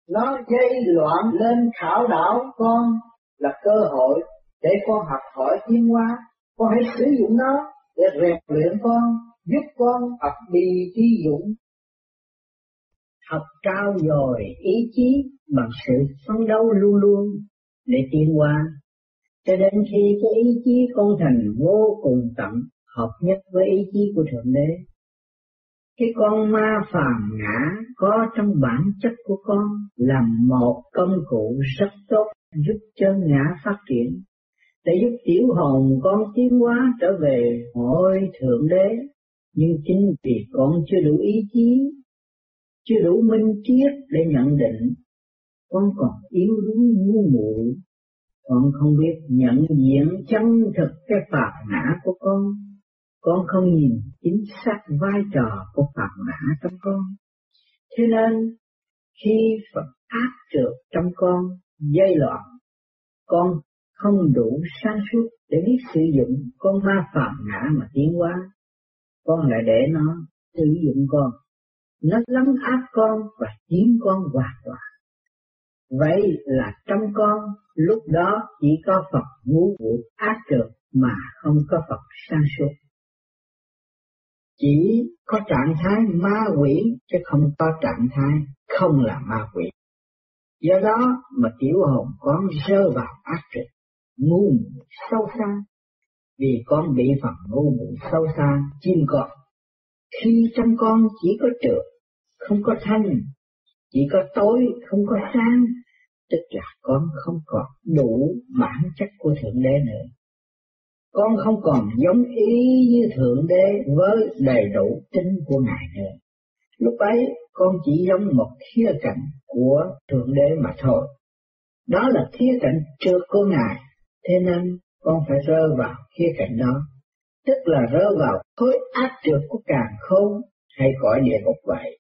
Nó gây loạn lên khảo đảo con là cơ hội để con học hỏi tiến hóa. Con hãy sử dụng nó để rèn luyện con, giúp con học đi trí dũng. Học trao dồi ý chí bằng sự phấn đấu luôn luôn để tiến hóa, cho đến khi cái ý chí con thành vô cùng tận, hợp nhất với ý chí của Thượng Đế. Cái con ma phàm ngã có trong bản chất của con là một công cụ rất tốt giúp cho ngã phát triển, để giúp tiểu hồn con tiến hóa trở về hội Thượng Đế. Nhưng chính vì con chưa đủ ý chí, chưa đủ minh triết để nhận định, con còn yếu đuối ngu muội, con không biết nhận diện chân thực cái phàm ngã của con không nhìn chính xác vai trò của phàm ngã trong con. Thế nên khi Phật áp trượt trong con dây loạn, con không đủ sáng suốt để biết sử dụng con ma phàm ngã mà tiến hóa, con lại để nó sử dụng con. Nó lấn áp con và chiếm con hoàn toàn. Vậy là trong con lúc đó chỉ có Phật ngũ uẩn ác trượt mà không có Phật sáng suốt. Chỉ có trạng thái ma quỷ chứ không có trạng thái không là ma quỷ. Do đó mà tiểu hồn con rơi vào ác trượt, ngu muội sâu xa, vì con bị phần ngu muội sâu xa chiếm con. Khi trong con chỉ có trượt, không có thanh, chỉ có tối, không có sáng, tức là con không còn đủ bản chất của Thượng Đế nữa. Con không còn giống ý như Thượng Đế với đầy đủ tính của Ngài nữa. Lúc ấy con chỉ giống một khía cạnh của Thượng Đế mà thôi. Đó là khía cạnh trượt của Ngài, thế nên con phải rơi vào khía cạnh đó, tức là rơi vào khối ác trượt của càn khôn hay cõi địa ngục vậy.